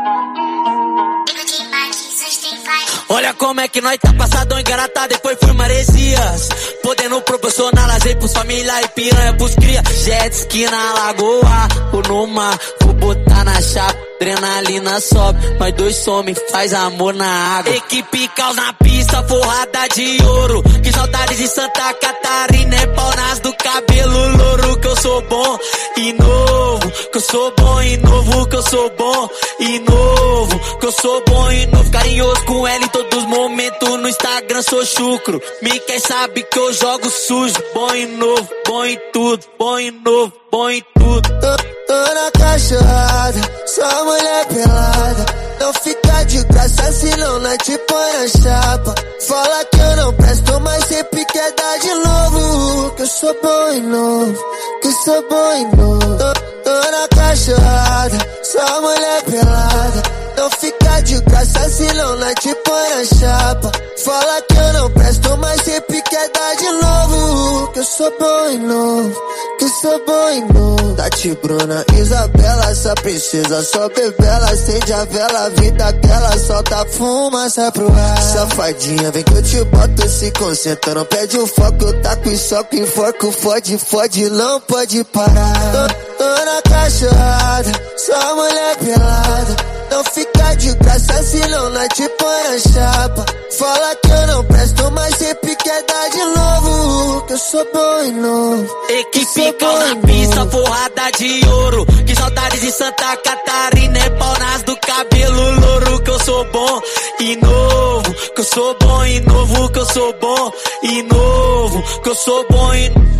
Olha como é que nós tá passadão engaratado, depois foi maresias. Podendo proporcionar lazer pros família e piranha pros cria. Jet ski na lagoa ou no mar, vou botar na chapa, adrenalina sobe. Nós dois some, faz amor na água. Equipe caos na pista, forrada de ouro. Que saudades de Santa Catarina, é pau nas do cabelo louro. Que eu sou bom e novo, que eu sou bom e novo, que eu sou bom e novo, que eu sou bom e novo. Carinhoso com ela em todos os momentos, no Instagram sou chucro. Me quer sabe que eu jogo sujo, bom e novo, bom em tudo, bom e novo, bom em tudo. Tô, tô na cachorrada, só mulher pelada. Não fica de graça, senão nós te põe na chapa. Fala que eu não presto, mas sempre quer dar de novo. Que eu sou bom e novo, que eu sou bom e novo. Tô, tô na cachorrada, só mulher pelada. Não fica de graça, senão nós te põe na chapa. Fala que eu não presto, mas sempre quer dar de novo. Que eu sou bom e novo, que eu sou bom e novo. Tati, Bruna, Isabela, essa princesa só bebela. Acende a vela, vida dela, solta fumaça pro ar. Safadinha, vem que eu te boto, se concentra. Não perde o foco, eu taco e soco, enfoco, fode, fode, não pode parar. Tô, tô na cachorrada, só mulher pelada. Não fica de graça, senão nós te põe na chapa. Fala que eu não presto, mas sempre quer dar de novo. Que eu sou bom e novo. Equipe caos na pista, forrada de ouro. Que saudades de Santa Catarina, é pau nas do cabelo louro. Que eu sou bom e novo, que eu sou bom e novo, que eu sou bom e novo, que eu sou bom e novo.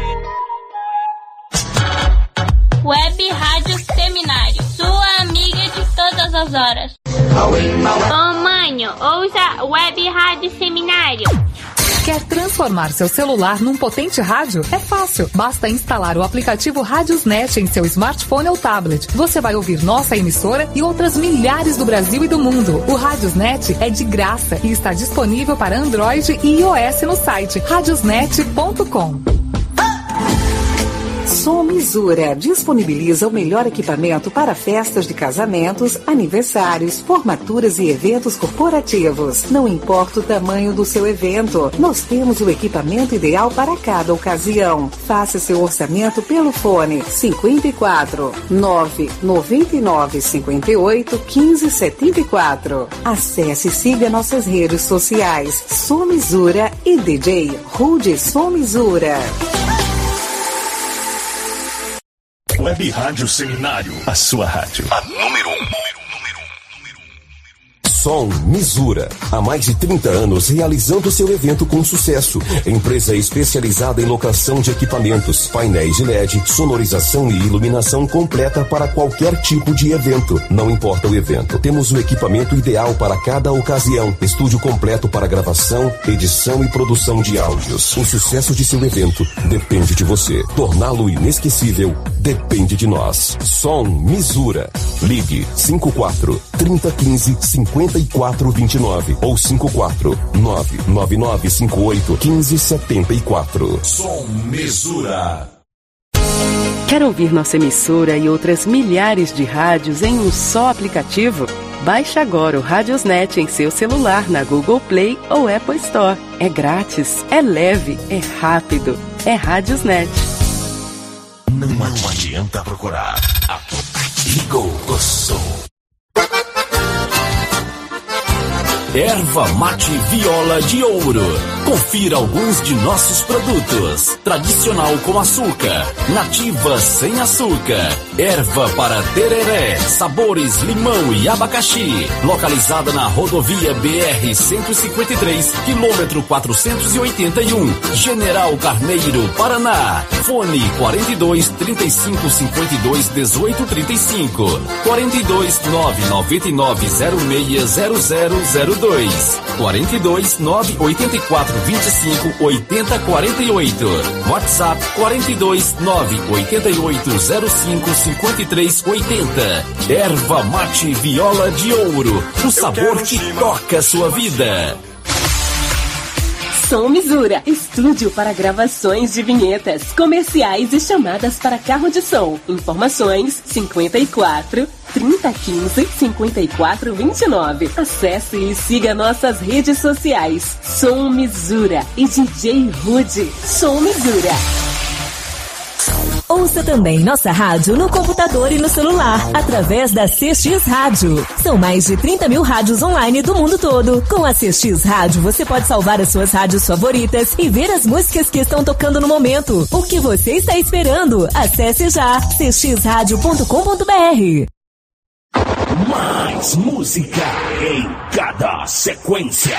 Web Rádio Seminário, sua amiga de todas as horas. Ô, oh, manho, ouça Web Rádio Seminário. Quer transformar seu celular num potente rádio? É fácil. Basta instalar o aplicativo Radiosnet em seu smartphone ou tablet. Você vai ouvir nossa emissora e outras milhares do Brasil e do mundo. O Radiosnet é de graça e está disponível para Android e iOS no site radiosnet ponto com. Som Misura disponibiliza o melhor equipamento para festas de casamentos, aniversários, formaturas e eventos corporativos. Não importa o tamanho do seu evento, nós temos o equipamento ideal para cada ocasião. Faça seu orçamento pelo fone cinco quatro, nove nove nove cinco oito, um cinco sete quatro. Acesse e siga nossas redes sociais Som Misura e D J Rude Som Misura. Web Rádio Seminário, a sua rádio. A número um. Som Misura. Há mais de trinta anos realizando seu evento com sucesso. Empresa especializada em locação de equipamentos, painéis de L E D, sonorização e iluminação completa para qualquer tipo de evento. Não importa o evento, temos o equipamento ideal para cada ocasião. Estúdio completo para gravação, edição e produção de áudios. O sucesso de seu evento depende de você. Torná-lo inesquecível depende de nós. Som Misura. Ligue cinco quatro, trinta, quinze, cinquenta e quatro, vinte e nove ou cinco quatro, nove nove nove cinco oito, quinze setenta e quatro. Som Misura. Quer ouvir nossa emissora e outras milhares de rádios em um só aplicativo? Baixe agora o Radiosnet em seu celular na Google Play ou Apple Store. É grátis, é leve, é rápido. É Radiosnet. Não adianta procurar. Eagle Goçou. Erva Mate Viola de Ouro. Confira alguns de nossos produtos. Tradicional com açúcar, nativa sem açúcar, erva para tereré, sabores limão e abacaxi. Localizada na rodovia B R cento e cinquenta e três, quilômetro quatrocentos e oitenta e um, General Carneiro, Paraná. Fone quarenta e dois, trinta e cinco, cinquenta e dois, dezoito, trinta e cinco, quarenta e dois, nove nove nove, zero seis zero zero zero dois, quarenta e dois, nove oito quatro, vinte e cinco, oitenta, quarenta e oito. WhatsApp quarenta e dois, nove oito oito, zero cinco, cinquenta e três, oitenta. Erva Mate Viola de Ouro, o sabor que toca a sua vida. Som Misura, estúdio para gravações de vinhetas, comerciais e chamadas para carro de som. Informações cinquenta e quatro, trinta, quinze, cinquenta e quatro, vinte e nove. Acesse e siga nossas redes sociais. Som Misura e D J Rude. Som Misura. Ouça também nossa rádio no computador e no celular, através da C X Rádio. São mais de trinta mil rádios online do mundo todo. Com a C X Rádio, você pode salvar as suas rádios favoritas e ver as músicas que estão tocando no momento. O que você está esperando? Acesse já c x rádio ponto com ponto b r. Mais música em cada sequência.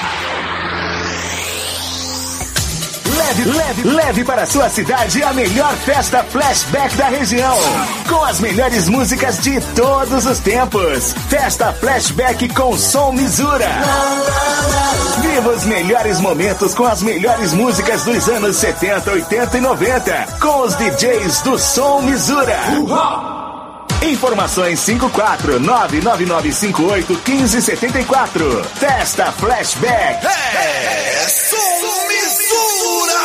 Leve, leve, leve para sua cidade a melhor festa flashback da região. Com as melhores músicas de todos os tempos. Festa flashback com Som Misura. Viva os melhores momentos com as melhores músicas dos anos setenta, oitenta e noventa. Com os D Js do Som Misura. Informações cinco quatro, nove nove nove cinco oito, um cinco sete quatro. Festa Flashback. É, Som Misura.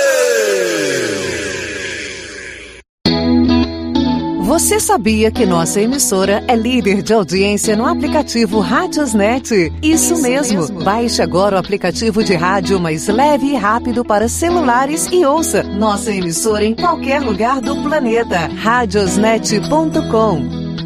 Você sabia que nossa emissora é líder de audiência no aplicativo Radiosnet? Isso, Isso mesmo. mesmo. Baixe agora o aplicativo de rádio mais leve e rápido para celulares e ouça nossa emissora em qualquer lugar do planeta. radiosnet ponto com.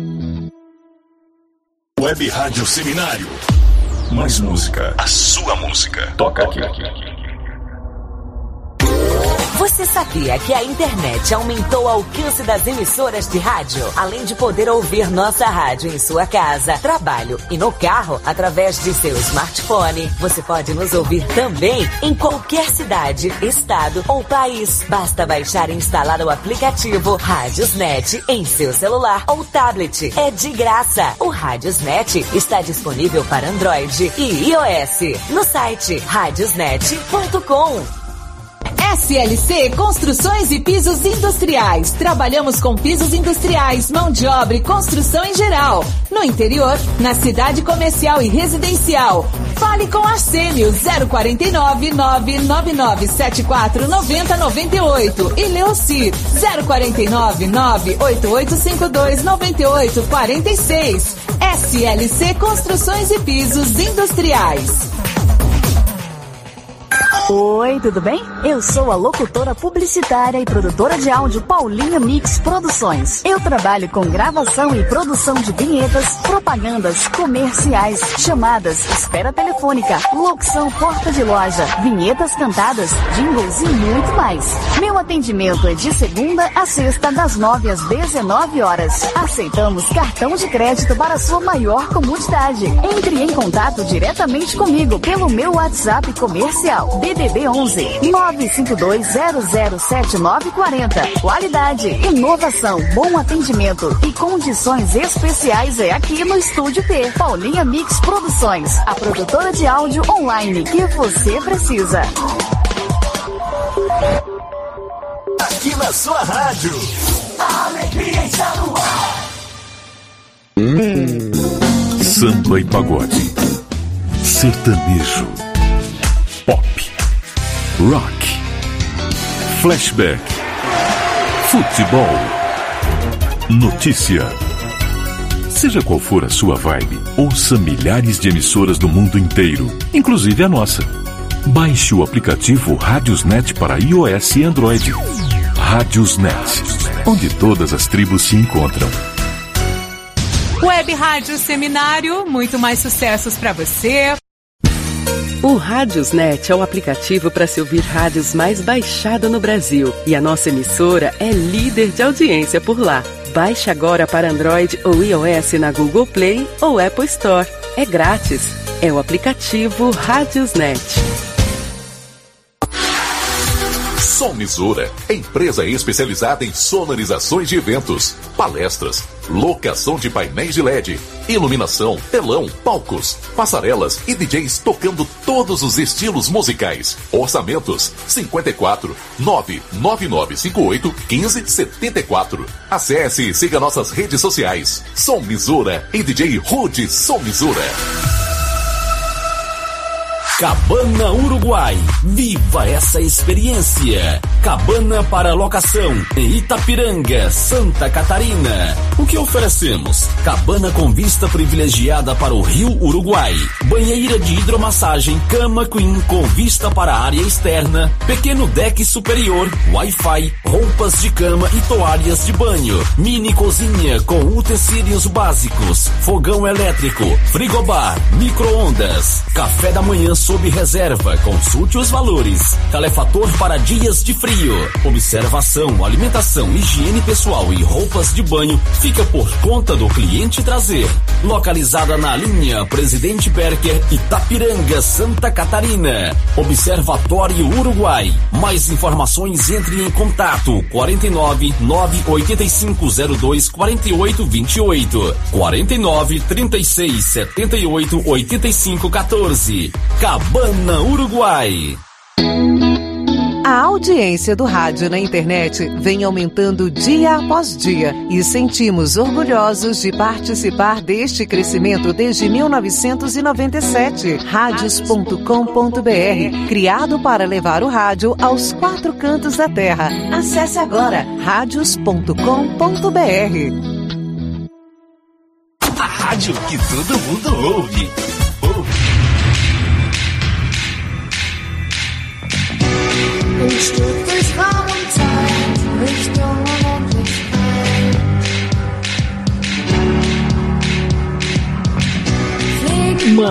Web Rádio Seminário. Mais música. A sua música. Toca aqui. Você Você sabia que a internet aumentou o alcance das emissoras de rádio? Além de poder ouvir nossa rádio em sua casa, trabalho e no carro, através de seu smartphone, você pode nos ouvir também em qualquer cidade, estado ou país. Basta baixar e instalar o aplicativo Rádiosnet em seu celular ou tablet. É de graça. O Rádiosnet está disponível para Android e iOS no site rádiosnet ponto com. S L C Construções e Pisos Industriais. Trabalhamos com pisos industriais, mão de obra e construção em geral. No interior, na cidade comercial e residencial. Fale com Arsênio zero quatro nove, nove nove nove sete quatro nove zero nove oito e Leocir zero quatro nove, nove oito oito cinco dois nove oito quatro seis. S L C Construções e Pisos Industriais. Oi, tudo bem? Eu sou a locutora publicitária e produtora de áudio Paulinha Mix Produções. Eu trabalho com gravação e produção de vinhetas, propagandas, comerciais, chamadas, espera telefônica, locução porta de loja, vinhetas cantadas, jingles e muito mais. Meu atendimento é de segunda a sexta, das nove às dezenove horas. Aceitamos cartão de crédito para sua maior comodidade. Entre em contato diretamente comigo pelo meu WhatsApp comercial. D D B onze, nove cinco dois zero zero sete nove quatro zero. Qualidade, inovação, bom atendimento e condições especiais é aqui no Estúdio P. Paulinha Mix Produções, a produtora de áudio online que você precisa. Aqui na sua rádio. A alegria está no ar. Hum. Samba e pagode. Sertanejo. Pop. Rock, flashback, futebol, notícia. Seja qual for a sua vibe, ouça milhares de emissoras do mundo inteiro, inclusive a nossa. Baixe o aplicativo Rádiosnet para iOS e Android. Rádiosnet, onde todas as tribos se encontram. Web Rádio Seminário, muito mais sucessos para você. O Rádiosnet é o aplicativo para se ouvir rádios mais baixado no Brasil. E a nossa emissora é líder de audiência por lá. Baixe agora para Android ou iOS na Google Play ou Apple Store. É grátis. É o aplicativo Rádiosnet. Sommisura, empresa especializada em sonorizações de eventos, palestras, locação de painéis de L E D, iluminação, telão, palcos, passarelas e D Js tocando todos os estilos musicais. Orçamentos cinquenta e quatro, nove nove nove cinco oito, um cinco sete quatro. Acesse e siga nossas redes sociais. Sommisura e D J Rude Sommisura. Cabana Uruguai. Viva essa experiência. Cabana para locação em Itapiranga, Santa Catarina. O que oferecemos? Cabana com vista privilegiada para o Rio Uruguai. Banheira de hidromassagem, cama queen com vista para a área externa. Pequeno deck superior, Wi-Fi, roupas de cama e toalhas de banho. Mini cozinha com utensílios básicos. Fogão elétrico, frigobar, micro-ondas. Café da manhã sob reserva, consulte os valores. Calefator para dias de frio. Observação, alimentação, higiene pessoal e roupas de banho fica por conta do cliente trazer. Localizada na linha Presidente Berker, Itapiranga, Santa Catarina. Observatório Uruguai. Mais informações, entre em contato quarenta e nove, nove oito cinco zero dois, quatro oito dois oito, quarenta e nove, trinta e seis, setenta e oito, oitenta e cinco, quatorze. Cabana Uruguai. A audiência do rádio na internet vem aumentando dia após dia e sentimos orgulhosos de participar deste crescimento desde mil novecentos e noventa e sete. Rádios ponto com ponto br, criado para levar o rádio aos quatro cantos da terra. Acesse agora rádios ponto com ponto br. A rádio que todo mundo ouve. Ouve.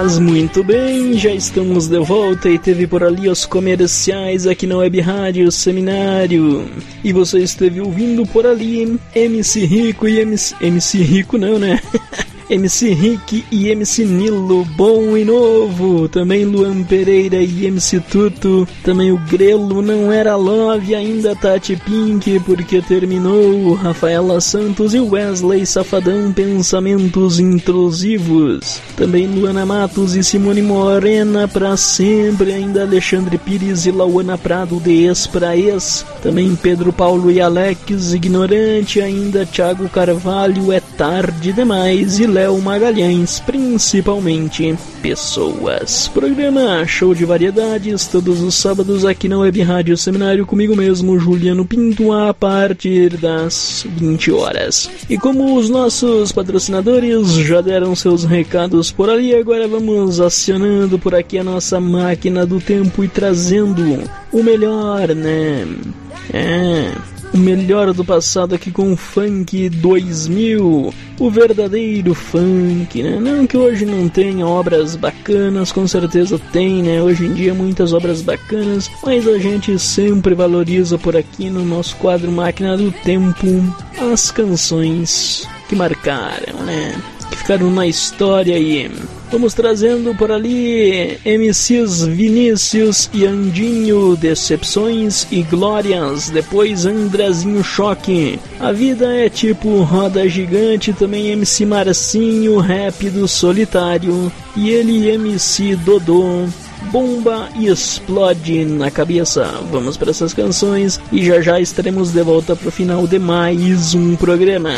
Mas muito bem, já estamos de volta e teve por ali os comerciais aqui na Web Rádio Seminário. E você esteve ouvindo por ali M C Rico e M C... M C Rico não, né? M C Rick e M C Nilo, bom e novo. Também Luan Pereira e M C Tuto. Também o Grelo Não Era Love, ainda Tati Pink, porque terminou. Rafaela Santos e Wesley Safadão, Pensamentos Intrusivos. Também Luana Matos e Simone Morena, Pra Sempre. Ainda Alexandre Pires e Lauana Prado, de Ex Pra Ex. Também Pedro Paulo e Alex, Ignorante. Ainda Thiago Carvalho, É Tarde Demais. E Léo Magalhães, Principalmente Pessoas. Programa Show de Variedades, todos os sábados aqui na Web Rádio Seminário, comigo mesmo, Juliano Pinto, a partir das vinte horas. E como os nossos patrocinadores já deram seus recados por ali, agora vamos acionando por aqui a nossa máquina do tempo e trazendo o melhor, né? É... O melhor do passado aqui com o Funk dois mil, o verdadeiro funk, né? Não que hoje não tenha obras bacanas, com certeza tem, né? Hoje em dia muitas obras bacanas, mas a gente sempre valoriza por aqui no nosso quadro Máquina do Tempo as canções que marcaram, né? Que ficaram na história aí. Vamos trazendo por ali M Cs Vinícius e Andinho, Decepções e Glórias. Depois Andrezinho Choque, A Vida é Tipo Roda Gigante. Também M C Marcinho, Rap do Solitário. E ele M C Dodô, Bomba e Explode na Cabeça. Vamos para essas canções e já já estaremos de volta para o final de mais um programa.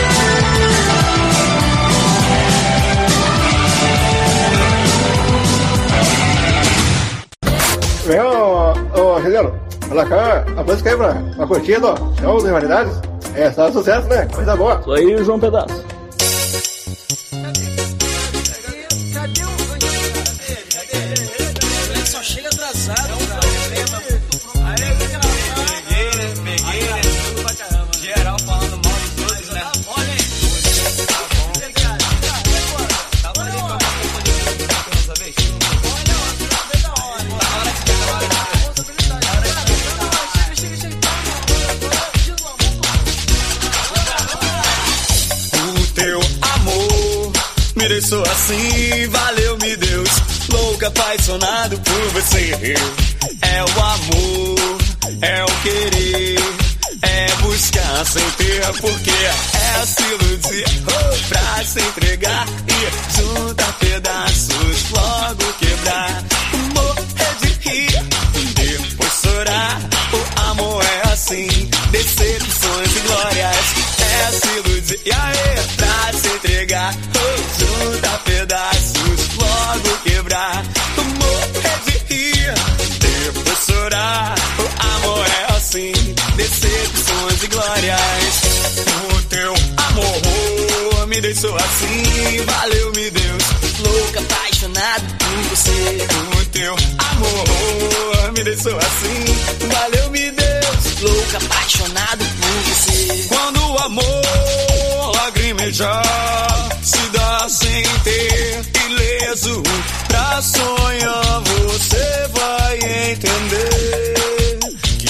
Vem, ô, ô, Giselo, olha cá, a música aí pra, pra curtindo, ó, show de variedades, é só sucesso, né, coisa boa. Isso aí, João Pedaço. Só chega atrasado, geral falando mal dos outros, né? Olha aí. Me deixou assim, valeu, me Deus. Louco, apaixonado por você. É o amor, é o querer, é buscar sem ter porquê. É se iludir, oh, pra se entregar e juntar pedaços, logo quebrar. Morrer de rir, depois chorar. O amor é assim, decepções e glórias. É se iludir, e aí, pra se entregar, oh, juntar pedaços, logo quebrar. Morrer de rir, depois chorar. O amor é assim, decepções e glórias. O teu amor me deixou assim, valeu, me Deus. Louco, apaixonado por você. O teu amor me deixou assim, valeu, me Deus. Louco, apaixonado por você. Quando o amor lagrimejar, se dá sem ter ileso pra sonhar, você vai entender que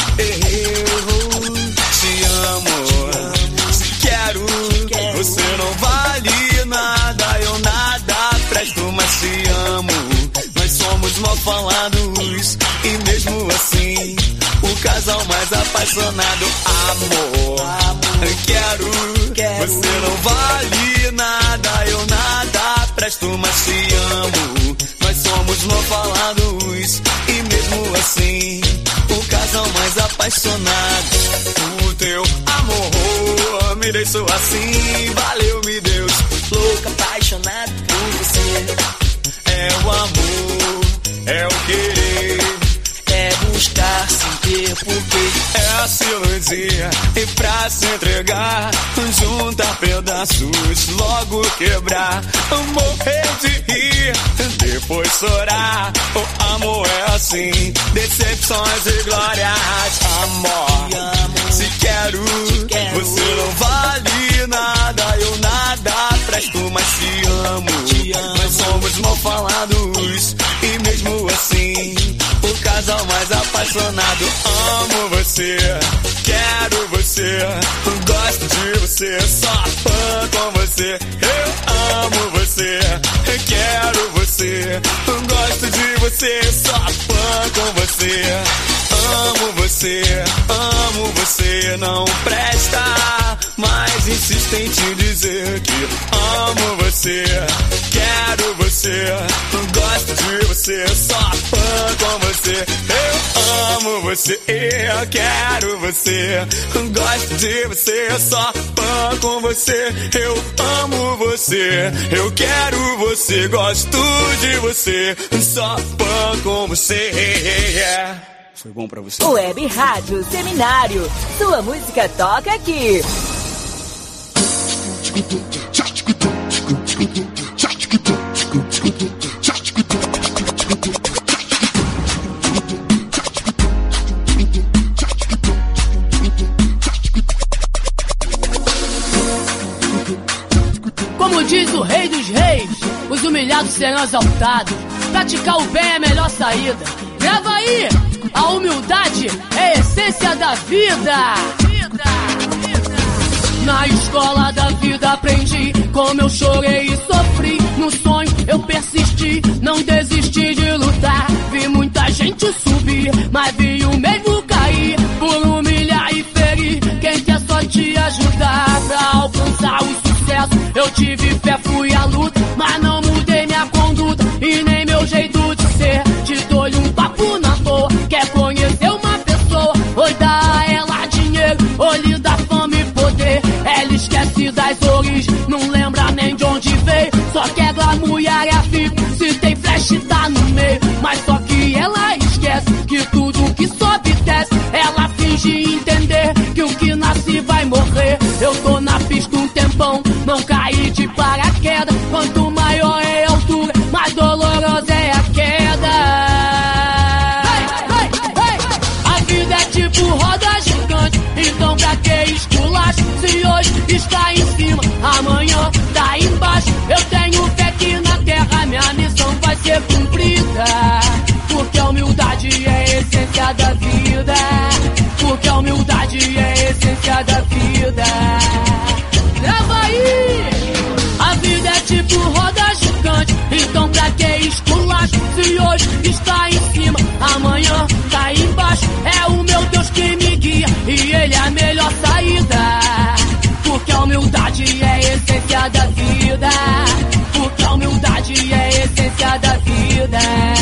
eu te amo, se quero, você não vale nada, eu nada presto, mas te amo. Nós somos mal falados e mesmo assim o casal mais apaixonado. Amor, quero, você não vale nada, eu nada presto, mas te amo. Nós somos mal falados e mesmo assim o casal mais apaixonado. O teu amor me deixou assim, valeu, me Deus. Louco, apaixonado por você. É o amor, é o querer, é buscar sem ter porquê. É se iludir e pra se entregar, juntar pedaços, logo quebrar. Morrer de rir, depois chorar. O amor é assim, decepções e glórias. Amor, se quero, você não vale nada, eu nada presto, mas te amo. Nós somos mal falados casal mais apaixonado. Amo você, quero você, gosto de você, só fã com você. Eu amo você, quero você, gosto de você, só fã com você. Amo você, amo você, não presta, mas insistente em dizer que amo você, quero você, gosto de você, só fã com você. Eu amo você, eu quero você, gosto de você, só fã com você. Eu amo você, eu quero você, gosto de você, só fã com você. Foi bom pra você? Web Rádio Seminário. Sua música toca aqui. Como diz o rei dos reis, os humilhados serão exaltados. Praticar o bem é a melhor saída. Grava aí! A humildade é a essência da vida. Na escola da vida aprendi como eu chorei e sofri. No sonho eu persisti, não desisti de lutar. Vi muita gente subir, mas vi o mesmo cair. Por humilhar e ferir quem quer só te ajudar. Pra alcançar o sucesso eu tive fé, fui à luta, mas não mudei minha conduta e nem meu jeito de ser. Te dou-lhe um papo na boa. Quer conhecer uma pessoa, ou dá a ela dinheiro, ou lhe dá fama e poder. Ela esquece das origens, não lembra nem de onde veio. Só quer glamour e área V I P, se tem flash tá no meio. Mas só que ela esquece que tudo que sobe desce. Ela finge entender que o que nasce vai morrer. Eu tô na pista um tempão, não caí de paraquedas. Quanto maior é a altura, mais dolorosa é a queda. Tipo roda gigante, então pra que esculacho? Se hoje está em cima, amanhã tá embaixo. Eu tenho fé que na terra minha missão vai ser cumprida. Porque a humildade é a essência da vida. Porque a humildade é a essência da vida. Grava aí! A vida é tipo roda gigante, então pra que esculacho? Se hoje está em cima, amanhã tá embaixo. É o meu Deus que me guia e Ele é a melhor saída. Porque a humildade é a essência da vida. Porque a humildade é a essência da vida.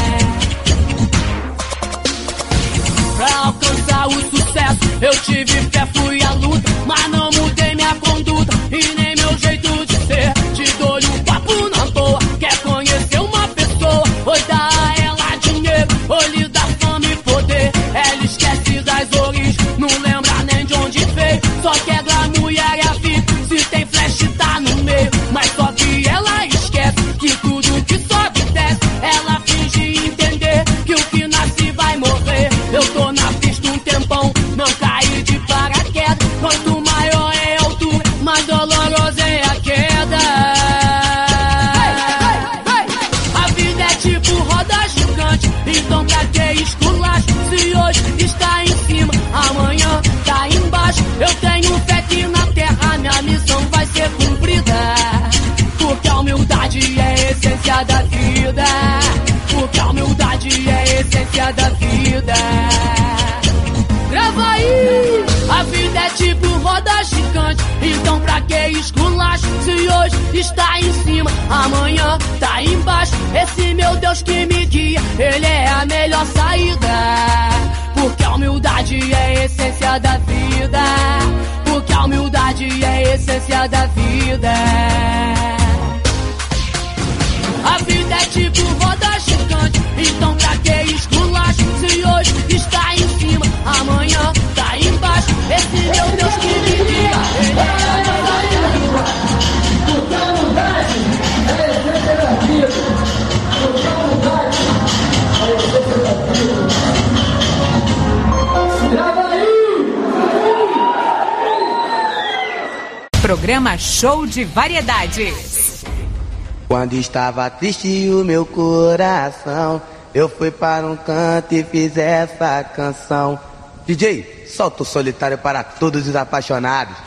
Pra alcançar o sucesso eu tive fé, fui à luta, mas não mudei minha conduta e nem meu jeito de ser. Te dou-lhe um papo na boa. Quer conhecer uma pessoa, ou dá a ela dinheiro, ou lhe dá fama e poder. Ela esquece das origens, não lembra nem de onde veio. Só quer glamour e área V I P, se tem flash tá no meio. Mas só que ela esquece que tudo que sobe desce. Ela finge entender que o que nasce vai morrer. Eu tô na pista um tempão, não caí de paraquedas. Quanto maior é a altura, mais dolorosa é a queda. A vida é tipo roda gigante, então pra que esculacho? Se hoje está em cima, amanhã tá embaixo. Eu tenho fé que na terra minha missão vai ser cumprida. Porque a humildade é a essência da vida. Porque a humildade é a essência da vida. Grava aí! A vida é tipo roda gigante, então pra que esculacho? Se hoje está em cima, amanhã tá embaixo. Esse meu Deus que me guia, Ele é a melhor saída. Porque a humildade é a essência da vida. Porque a humildade é a essência da vida. A vida é tipo roda gigante, então pra que esculacho? Se hoje está em cima, amanhã tá embaixo. Esse meu Deus que me guia, Ele é a melhor saída. Porque a humildade é a essência da vida. Porque a humildade é a essência da vida. Grava aí! Programa Show de Variedades. Quando estava triste o meu coração, eu fui para um canto e fiz essa canção. D J, solta o Solitário para todos os apaixonados.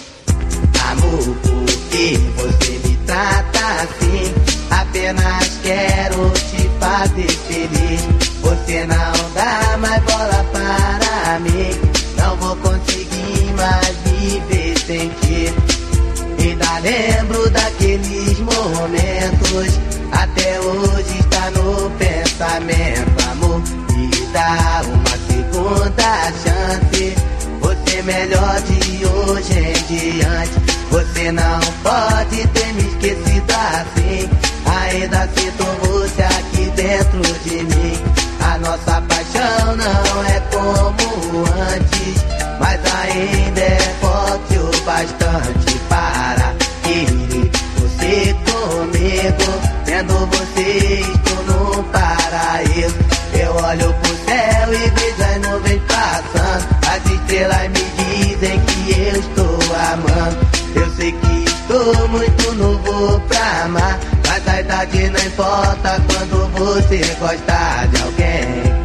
Amor, por que você me trata assim? Apenas quero te fazer feliz. Você não dá mais bola para mim. Não vou conseguir mais viver sem ti. Ainda lembro daqueles momentos. Até hoje está no pensamento. Amor, me dá uma segunda chance. Você é melhor de hoje em diante. Você não pode ter me esquecido assim. Ainda sinto você aqui dentro de mim. A nossa paixão não é como antes, mas ainda é forte o bastante para querer você comigo. Vendo você estou no paraíso. Eu olho pro céu e vejo as nuvens passando. As estrelas me dizem que eu estou amando. Eu sei que estou muito novo pra amar, mas a idade não importa quando você gosta de alguém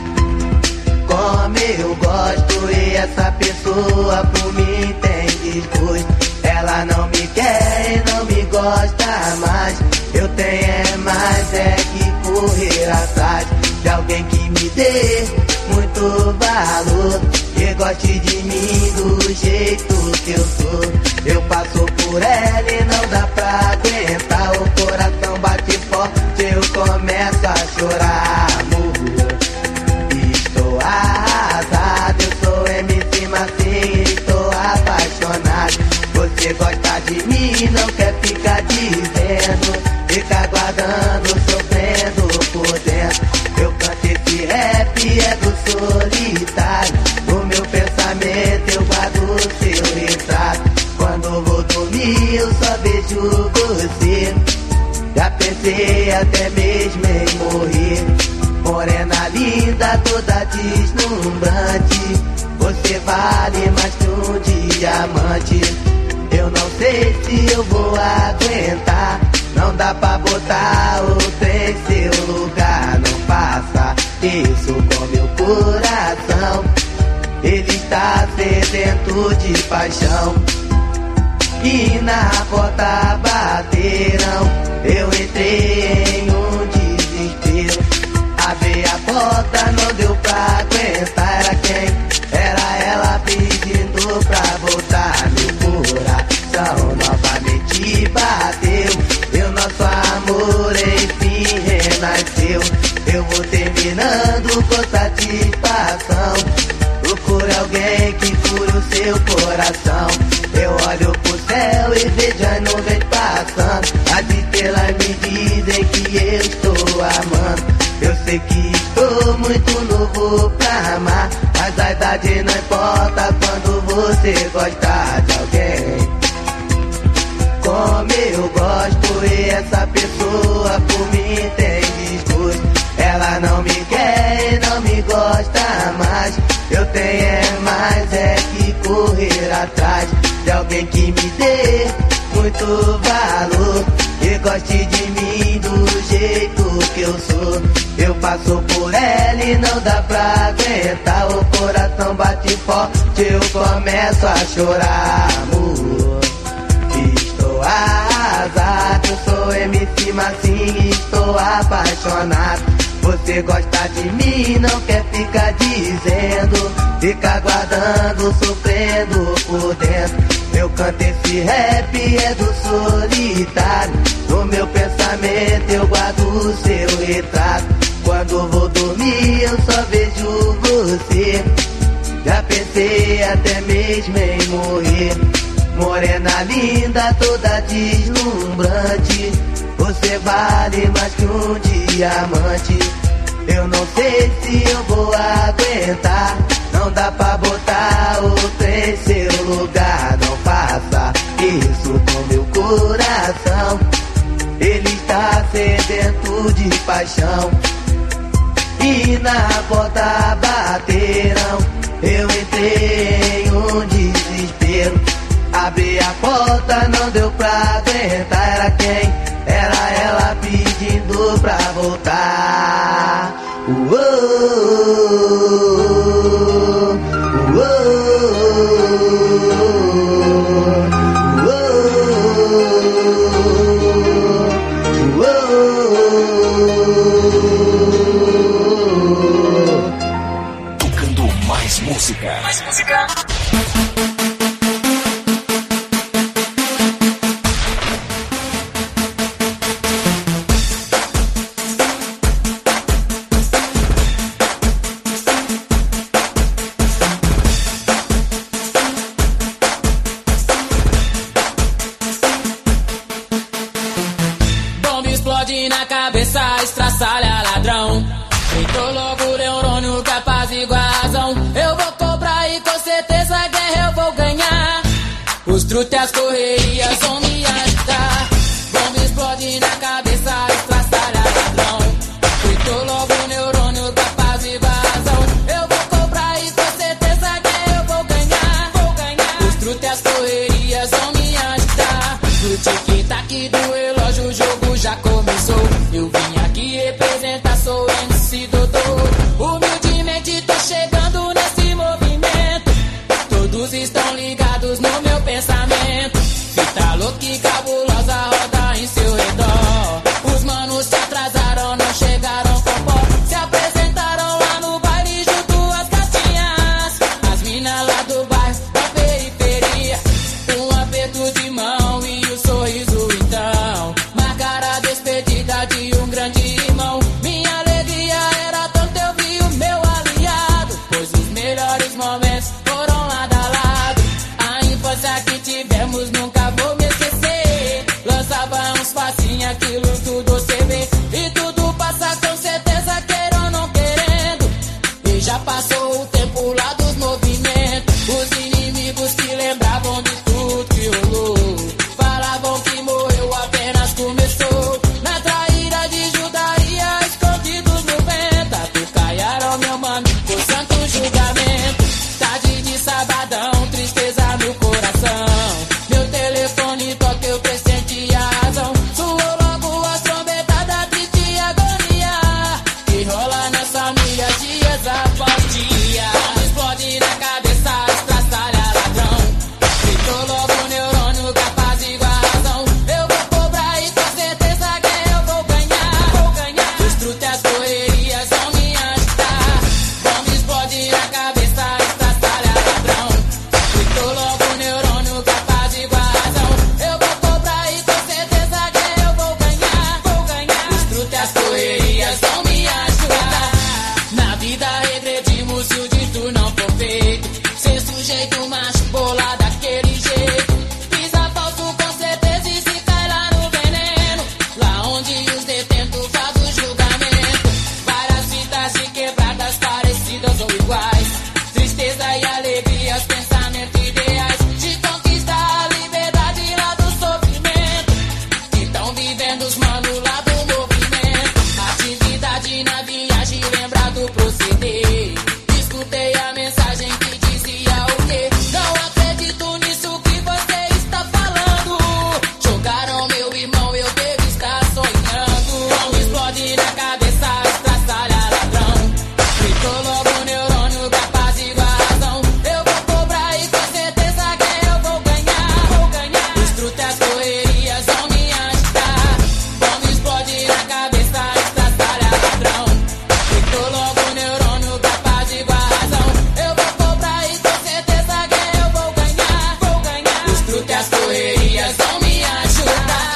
como eu gosto. E essa pessoa por mim tem desgosto. Ela não me quer e não me gosta mais. Eu tenho é mais é que correr atrás de alguém que me dê muito valor, que goste de mim do jeito que eu sou. Eu passo por ela e não dá pra aguentar. O coração bate forte, eu começo a chorar. Amor, estou arrasado. Eu sou M C Marcinho, estou apaixonado. Você gosta de mim, não quer ficar dizendo. Fica aguardando, sofrendo por dentro. Eu canto esse rap, é do Solitário. No meu pensamento eu guardo o seu retrato. Quando vou dormir eu só vejo você. Já pensei até mesmo em morrer. Morena linda, toda deslumbrante. Você vale mais que um diamante. Eu não sei se eu vou aguentar. Não dá pra botar outra em seu lugar. Não faça isso com meu coração. Ele está sedento de paixão. E na porta bateram. Eu entrei em um desespero. Abri a porta, não deu pra aguentar. Era quem? Era ela pedindo pra voltar. Meu coração novamente bateu. E o nosso amor enfim renasceu. Eu vou terminando com satisfação. Procure alguém que cure o seu coração. Eu olho pro céu e vejo as nuvens passando. As estrelas me dizem que eu estou amando. Eu sei que estou muito novo pra amar, mas a idade não importa quando você gosta de alguém como eu gosto. E essa pessoa por mim tem desgosto. Ela não me quer e não me gosta mais. Eu tenho é mais é que correr atrás de alguém que me dê muito valor, que goste de mim do jeito que eu sou. Eu passo por ela e não dá pra aguentar. O coração bate forte, eu começo a chorar. Amor, estou arrasado. Eu sou M C Marcinho, estou apaixonado. Você gosta de mim, não quer ficar dizendo. Fica aguardando, sofrendo por dentro. Eu canto esse rap, é do Solitário. No meu pensamento eu guardo o seu retrato. Quando vou dormir eu só vejo você. Já pensei até mesmo em morrer. Morena linda, toda deslumbrante. Você vale mais que um diamante. Eu não sei se eu vou aguentar. Não dá pra botar outra em seu lugar. Não faça isso com meu coração. Ele está sedento de paixão. E na porta bateram. Eu entrei em um desespero. Abri a porta, não deu pra aguentar. Era quem? Era ela pedindo pra voltar. Os truques e as correrias vão me ajudar. Bomba explode na cabeça, estraçalha ladrão. Fritou logo o neurônio capaz de vazão. Eu vou cobrar e com certeza que eu vou ganhar, vou ganhar. Os truques e as correrias vão me ajudar. No tic-tac do relógio o jogo já começou. Eu vim aqui representar, sou M C Dodô. Humildemente tô chegando nesse movimento. Todos estão ligados no meu pensamento. Fita louca e cabulosa roda em seu redor. Os manos se atrasaram, não chegaram com pó. Se apresentaram lá no baile junto às gatinhas. As minas lá do bairro, da periferia. Um aperto de mão e o sorriso então. Marcaram a despedida de um grande irmão. Minha alegria era tanto, eu vi o meu aliado. Pois os melhores momentos foram lado a lado. A infância que tivemos nunca vou me esquecer. Lançava uns passinhos, aquilo tudo você vê. E tudo passa com certeza, queira ou não querendo. E já passou o tempo lá dos movimentos. Os inimigos que lembravam de tudo que rolou falavam que morreu, apenas começou. Na traíra de judaria, escondidos no vento. Atucaiaram meu mano, com santo julgamento. Tarde de sabadão, tristeza no coração. Meu telefone toca, eu pressenti a razão. Soou logo as trombetadas, triste agonia que rola nas famílias dias após dia. Explode na cabeça, estraçalha ladrão. Fritou logo o neurônio capaz de razão. Eu vou cobrar e com certeza que eu vou ganhar, vou ganhar. Os truques e as correrias vão me ajudar. Bomba explode na cabeça, estraçalha ladrão. Fritou logo o neurônio capaz de razão. Eu vou cobrar e com certeza que eu vou ganhar, vou ganhar. Os truques e as correrias vão me ajudar. Na vida regredimos se o dito não for feito. Ser sujeito macho, bolar daquele jeito. Pisa falso com certeza e se cai lá no veneno. Lá onde os detentos fazem o julgamento. Várias fitas de quebradas parecidas ou iguais. Tristeza e alegria, os pensamentos ideais. De conquistar a liberdade lá do sofrimento. Que tão vivendo os manos lá do movimento. Atividade na viagem, lembra do proceder. Escutei a mensagem que dizia o quê? Não acredito nisso que você está falando. Jogaram meu irmão, eu devo estar sonhando. Bomba explode na cabeça, estraçalha ladrão. Fritou logo o neurônio capaz de razão. Eu vou cobrar e com certeza que eu vou ganhar, vou ganhar. Os truques e as correrias vão me ajudar. Bomba explode na cabeça, estraçalha ladrão. Fritou logo o neurônio capaz de razão. Eu vou cobrar e com certeza que eu vou ganhar, vou ganhar. Os truques e as correrias vão me ajudar.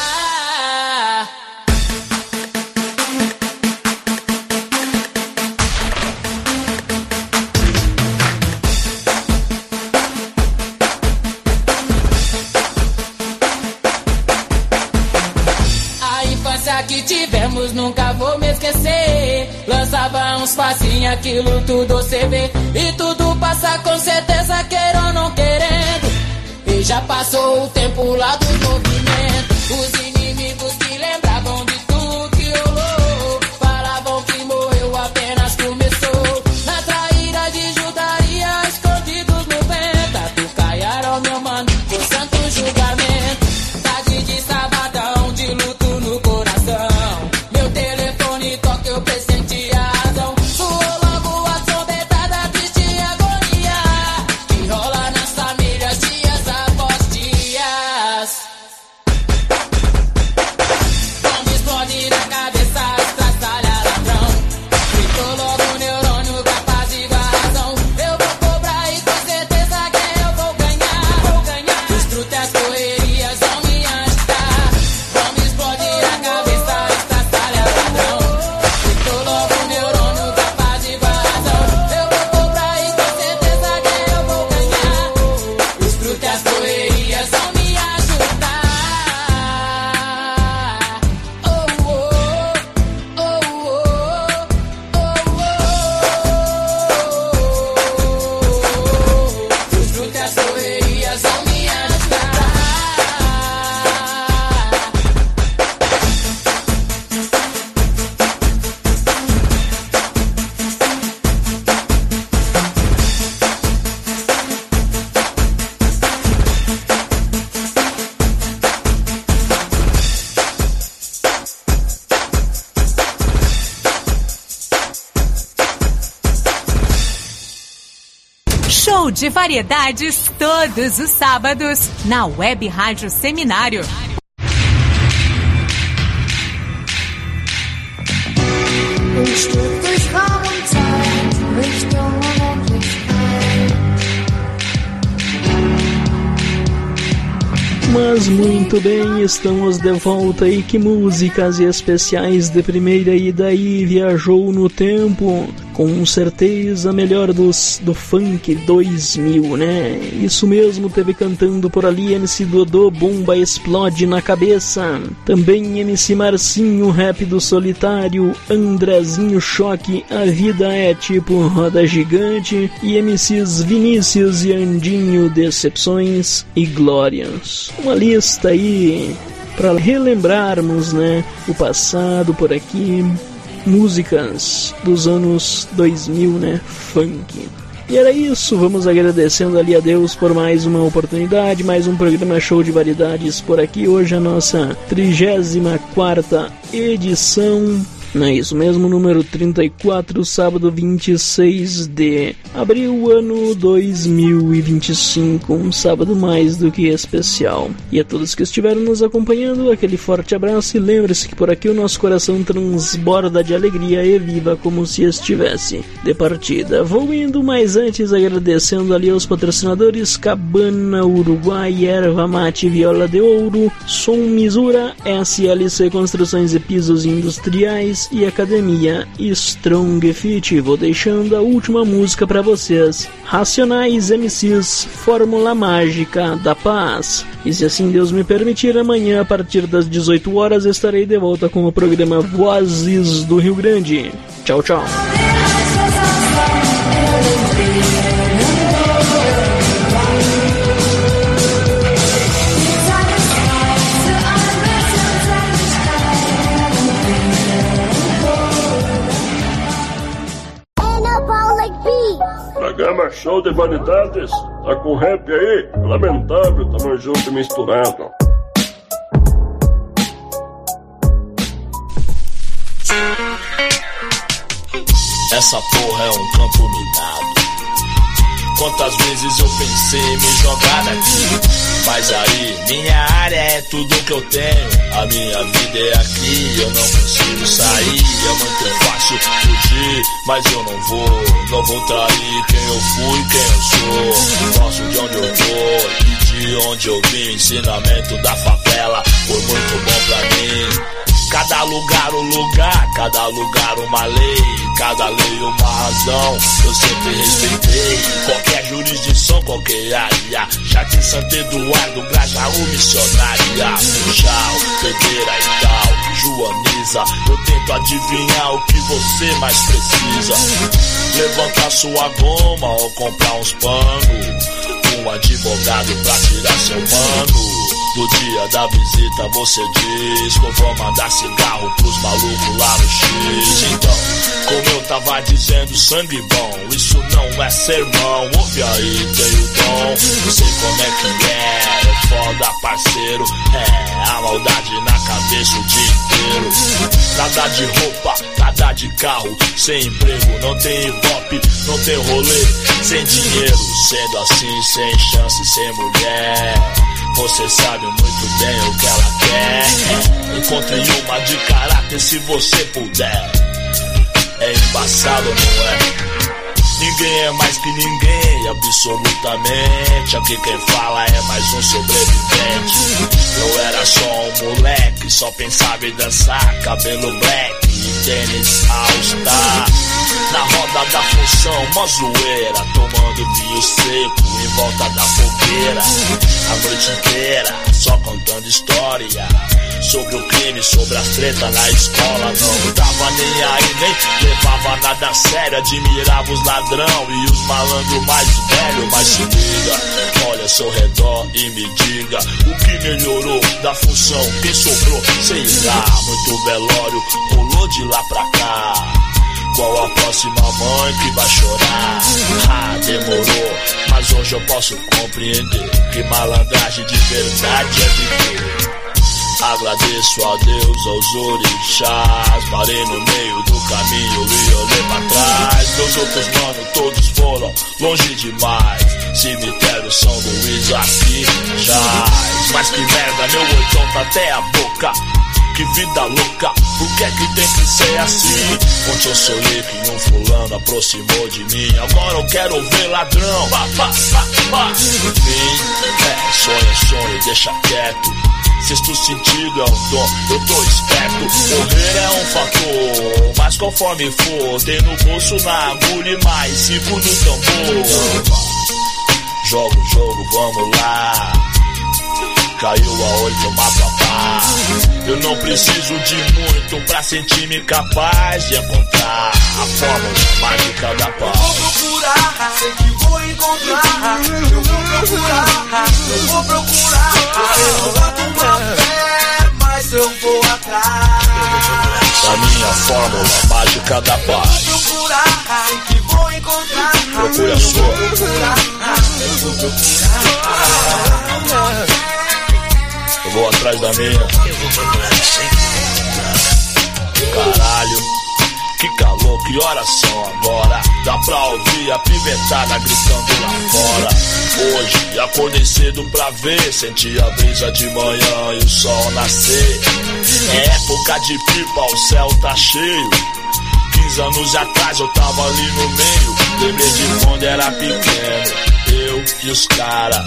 A infância que tivemos nunca vou me esquecer. Lançava uns passinhos, aquilo tudo você vê. E tudo passa com certeza, queira ou não querendo. E já passou o tempo lá dos movimentos. Os inimigos que lembravam de tudo que rolou falavam que morreu, apenas começou. Na traíra de judaria, escondidos no vento. Atucaiaram meu mano, com santo julgamento. Tarde de sabadão, de luto no coração. Meu telefone toca, eu pressenti a razão. Soou logo a trombetada, triste agonia que rola nas famílias dias após dias. Bomba explode na cabeça, estraçalha ladrão. Fritou logo o neurônio capaz de razão. Eu vou cobrar e com certeza que eu vou ganhar, vou ganhar. Os truques e as correrias vão me ajudar. Bomba explode na cabeça, estraçalha ladrão. Fritou logo o neurônio capaz de razão. Eu vou cobrar e com certeza que eu vou ganhar. Os truques e as correrias vão me ajudar. Oh, oh, oh, oh, oh, oh. Os truques e as correrias vão me ajudar. de variedades todos os sábados na Web Rádio Seminário. Mas muito bem, estamos de volta e que músicas especiais de primeira e daí viajou no tempo. Com certeza melhor dos, do funk dois mil, né? Isso mesmo, teve cantando por ali M C Dodô, Bomba Explode na Cabeça. Também M C Marcinho, Rap do Solitário, Andrezinho Choque, A Vida é Tipo Roda Gigante. E M Cs Vinícius e Andinho, Decepções e Glórias. Uma lista aí para relembrarmos, né, o passado por aqui. Músicas dos anos dois mil, né? Funk. E era isso, vamos agradecendo ali a Deus por mais uma oportunidade, mais um programa show de variedades por aqui. Hoje a nossa trigésima quarta edição. Não é isso mesmo, número trinta e quatro, sábado vinte e seis de abril, ano dois mil e vinte e cinco, um sábado mais do que especial. E a todos que estiveram nos acompanhando, aquele forte abraço e lembre-se que por aqui o nosso coração transborda de alegria e viva como se estivesse de partida. Vou indo, mas antes agradecendo ali aos patrocinadores Cabana Uruguai, Erva Mate Viola de Ouro, Som Misura, S L C Construções e Pisos Industriais e Academia Strong Fit. Vou deixando a última música para vocês, Racionais M Cs, Fórmula Mágica da Paz. E se assim Deus me permitir, amanhã a partir das dezoito horas estarei de volta com o programa Vozes do Rio Grande. Tchau, tchau. Programa show de variedades, tá com rap aí? Lamentável, tamo junto e misturado. Essa porra é um campo minado. Quantas vezes eu pensei em me jogar daqui, mas aí minha área é tudo que eu tenho. A minha vida é aqui, eu não consigo sair. É muito fácil fugir, mas eu não vou. Não vou trair quem eu fui, quem eu sou. Gosto de onde eu tô e de onde eu vim. O ensinamento da favela foi muito bom pra mim. Cada lugar um lugar, cada lugar uma lei, cada lei uma razão, eu sempre respeitei. Qualquer jurisdição, qualquer área, Jardim Santo Eduardo, Grajaú, Missionária, Funchal, Pedreira e tal, Joaniza. Eu tento adivinhar o que você mais precisa. Levantar sua goma ou comprar uns panos, um advogado pra tirar seu mano. No dia da visita você diz que eu vou mandar cigarro pros malucos lá no X. Então, como eu tava dizendo, sangue bom, isso não é sermão. Ouve aí, tem o dom, não sei como é que é, é foda parceiro. É, a maldade na cabeça o dia inteiro. Nada de roupa, nada de carro, sem emprego, não tem hip-hop, não tem rolê, sem dinheiro, sendo assim, sem chance, sem mulher. Você sabe muito bem o que ela quer. Encontre uma de caráter se você puder. É embaçado, não é? Ninguém é mais que ninguém, absolutamente. Aqui quem fala é mais um sobrevivente. Eu era só um moleque, só pensava em dançar, cabelo black e tênis all-star. Na roda da função, mó zoeira, tomando vinho seco em volta da fogueira. A noite inteira, só contando história sobre o crime, sobre as tretas na escola. Não tava nem aí, nem levava nada a sério. Admirava os ladrão e os malandros mais velhos. Mas se liga, olha ao seu redor e me diga o que melhorou da função, quem sobrou, sei lá. Muito velório rolou de lá pra cá. Qual a próxima mãe que vai chorar? Ah, demorou, mas hoje eu posso compreender que malandragem de verdade é viver Agradeço a Deus, aos orixás. Parei no meio do caminho e olhei pra trás. Meus outros manos todos foram longe demais. Cemitério São Luís aqui jaz. Mas que merda, meu oitão tá até a boca. Que vida louca, por que é que tem que ser assim? Ontem eu sonhei que um fulano aproximou de mim. Agora eu quero ver ladrão. Pá, pá, pá, pá. Enfim, é, sonho é sonho, deixa quieto. Sexto sentido é um dom, eu tô esperto. Morrer é um fator, mas conforme for, tem no bolso, na agulha e mais cinco no tambor. Joga o jogo, vamos lá. Caiu a oito, mapa pá. Eu não preciso de muito pra sentir-me capaz de encontrar a fórmula mágica da paz. Eu vou procurar, sei que vou encontrar. Eu vou procurar, eu vou procurar. Eu não boto uma fé, mas eu vou atrás da minha fórmula mágica da paz. Eu vou procurar, sei que vou encontrar. Procure a sua. Eu vou procurar, eu vou procurar. Eu vou atrás da minha. Eu vou procurar sempre. Caralho, que calor, que horas são agora? Dá pra ouvir a pimentada gritando lá fora. Hoje acordei cedo pra ver, senti a brisa de manhã e o sol nascer. É época de pipa, o céu tá cheio. quinze anos atrás eu tava ali no meio. Lembrei de quando era pequeno, eu e os cara.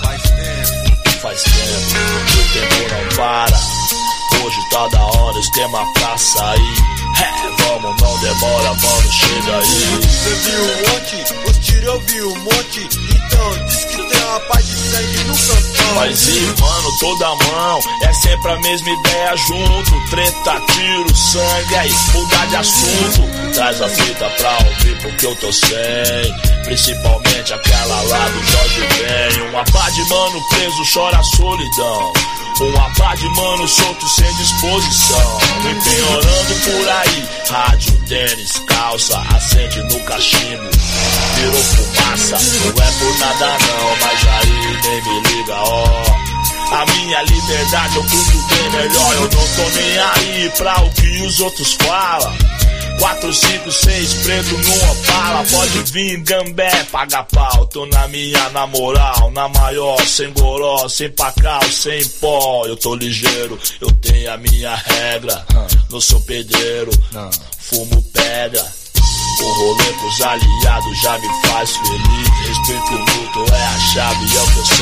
Faz tempo, o tempo não para. Hoje tá da hora, esquema pra sair. É, vamos, não demora, mano, chega aí. Você viu ontem, os tiros eu vi um monte. Então, diz que tem uma paz de sangue no cantão. Mas e, mano, toda mão, é sempre a mesma ideia junto. Treta, tiro, sangue, aí, mudar de assunto. Traz a fita pra ouvir porque eu tô sem. Principalmente aquela lá do Jorge Ben. Uma pá de mano preso chora a solidão. Uma pá de mano solto sem disposição. Empenhorando por aí. Rádio, tênis, calça, acende no cachimbo. Virou fumaça, não é por nada não. Mas aí nem me liga, ó. A minha liberdade eu cuido bem melhor. Eu não tô nem aí pra o que os outros falam. Quatro, cinco, seis, preto numa bala. Pode vir, gambé, paga pau. Tô na minha, na moral, na maior. Sem goró, sem pacal, sem pó. Eu tô ligeiro, eu tenho a minha regra. Não sou pedreiro, fumo pedra. O rolê pros aliados já me faz feliz. Respeito mútuo é a chave, é o que eu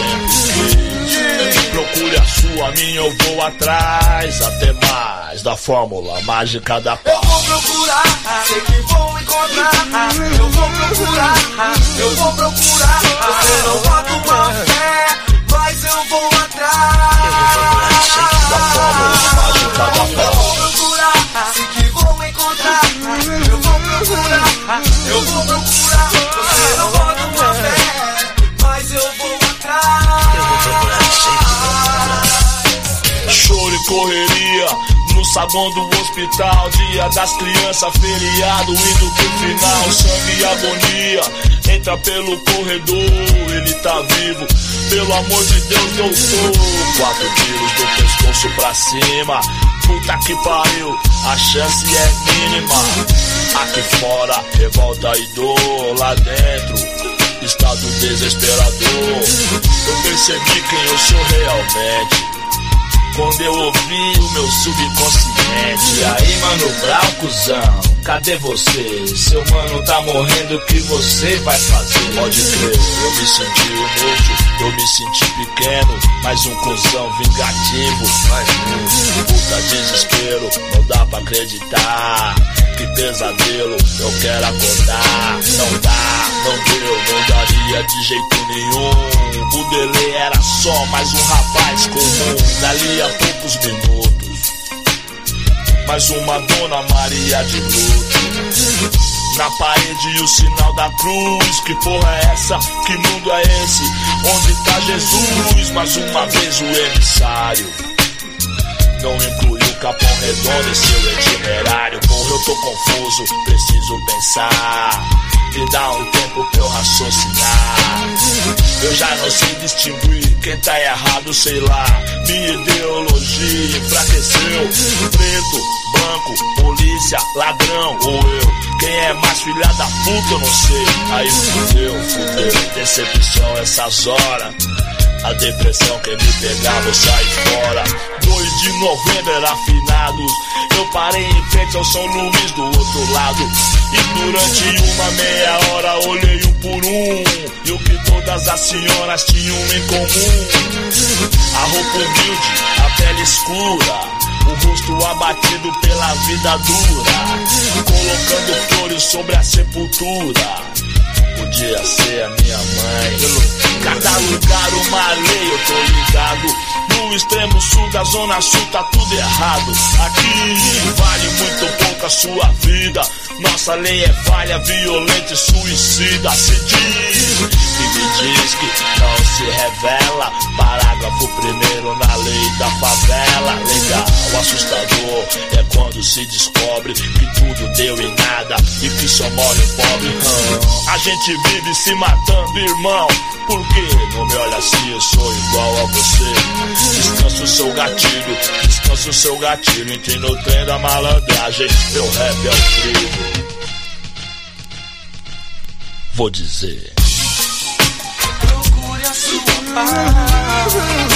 sempre quis. Procure a sua, a minha eu vou atrás. Até mais da fórmula mágica da paz. Eu vou procurar, sei que vou encontrar. Eu vou procurar, eu vou procurar. Você não bota uma fé, mas eu vou atrás. Eu vou procurar, sei que da fórmula mágica da paz. Eu vou procurar, sei que vou encontrar. Eu vou procurar, eu vou procurar. Você não bota uma fé, mas eu vou atrás. Eu vou procurar, sei que choro e correria no saguão do hospital. Dia das crianças, feriado, indo pro final. Sangue e agonia, entra pelo corredor. Ele tá vivo, pelo amor de Deus, doutor. Quatro tiros do pescoço pra cima. Puta que pariu, a chance é mínima. Aqui fora, revolta e dor. Lá dentro, estado desesperador. Eu percebi quem eu sou realmente quando eu ouvi o meu subconsciente. Aí, mano, brau, cuzão, cadê você? Seu mano tá morrendo, o que você vai fazer? Pode crer, eu me senti inútil, eu me senti pequeno, mas um cuzão vingativo. Mas um puta desespero, não dá pra acreditar. Que pesadelo, eu quero acordar. Não dá, não deu, não daria de jeito nenhum. O Dele era só mais um rapaz comum. Dali a poucos minutos, mais uma Dona Maria de luto. Na parede o sinal da cruz. Que porra é essa? Que mundo é esse? Onde tá Jesus? Mais uma vez o emissário não incluiu o Capão Redondo em seu itinerário. Porra, eu tô confuso, preciso pensar. Me dá um tempo pra eu raciocinar. Eu já não sei distinguir quem tá errado, sei lá. Minha ideologia enfraqueceu. Preto, branco, polícia, ladrão ou eu. Quem é mais filha da puta eu não sei. Aí fudeu, fudeu. Decepção essas horas. A depressão que me pegava eu saí fora. dois de novembro era finados. Eu parei em frente ao São Luís do outro lado. E durante uma meia hora olhei um por um. E o que todas as senhoras tinham em comum: a roupa humilde, a pele escura, o rosto abatido pela vida dura, colocando flores sobre a sepultura. Podia ser a minha mãe. Cada lugar uma lei, eu tô ligado. No extremo sul da zona sul tá tudo errado. Aqui vale muito pouco a sua vida. Nossa lei é falha, violenta e suicida. Se diz que me diz que não se revela. Parágrafo primeiro na lei da favela. Legal, assustador é quando se descobre que tudo deu em nada e que só morre o pobre. Hum, a gente vive se matando, irmão. Por que não me olha assim? Eu sou igual a você. Descansa o seu gatilho, descansa o seu gatilho. Entrei no trem da malandragem. Meu rap é o frio. Vou dizer. Procure a sua paz.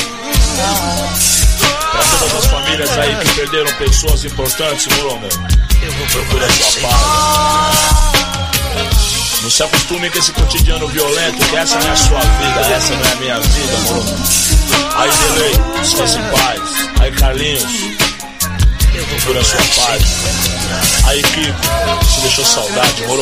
Pra todas as famílias aí que perderam pessoas importantes, moro, meu? Eu vou procurar a sua paz. Não se acostume com esse cotidiano violento, que essa não é a sua vida, essa não é a minha vida, moro. Aí, Delay, descanse em paz. Aí, Carlinhos, procura a sua paz. Aí, Kiko, se deixou saudade, moro.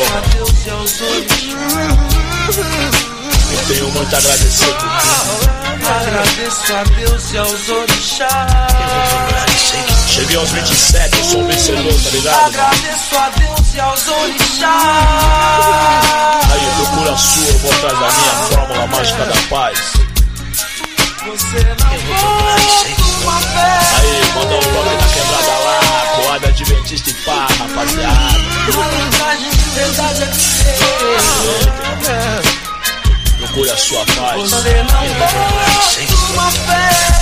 Eu tenho muito a agradecer por tudo. Agradeço a Deus e aos orixás. Cheguei aos vinte e sete, eu sou um vencedor, tá ligado? Agradeço a Deus e aos orixás. Aí, procura a sua, eu vou atrás da minha fórmula mágica da paz. Você não volta uma vez. Aí, manda um toque na quebrada lá, coada adventista e pá, rapaziada. Malandragem de verdade é que procure a sua paz. você não volta uma vez.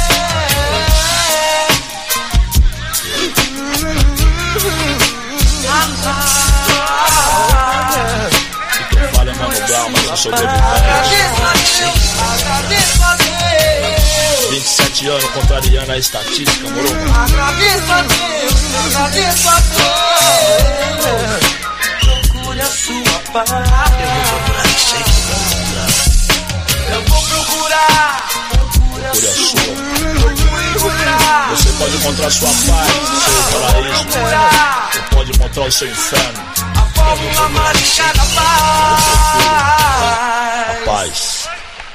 O que fala é Mano Brown, mas eu sou sobrevivente. Agradeço a Deus. vinte e sete anos contrariando a estatística, moro? Agradeço a Deus. Agradeço a Deus. Procure a sua paz. Eu vou procurar. Procure a sua. Você pode encontrar sua paz, seu paraíso. Você pode encontrar o seu inferno. A fórmula mágica da paz. A paz.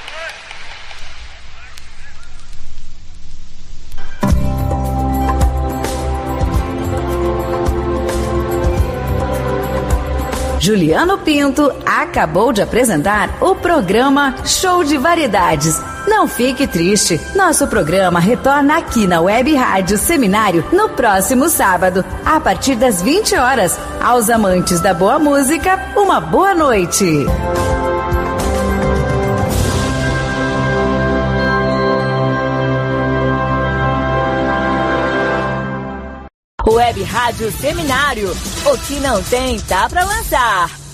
Juliano Pinto acabou de apresentar o programa Show de Variedades. Não fique triste, nosso programa retorna aqui na Web Rádio Seminário no próximo sábado, a partir das vinte horas. Aos amantes da boa música, uma boa noite. Web Rádio Seminário, o que não tem, tá pra lançar.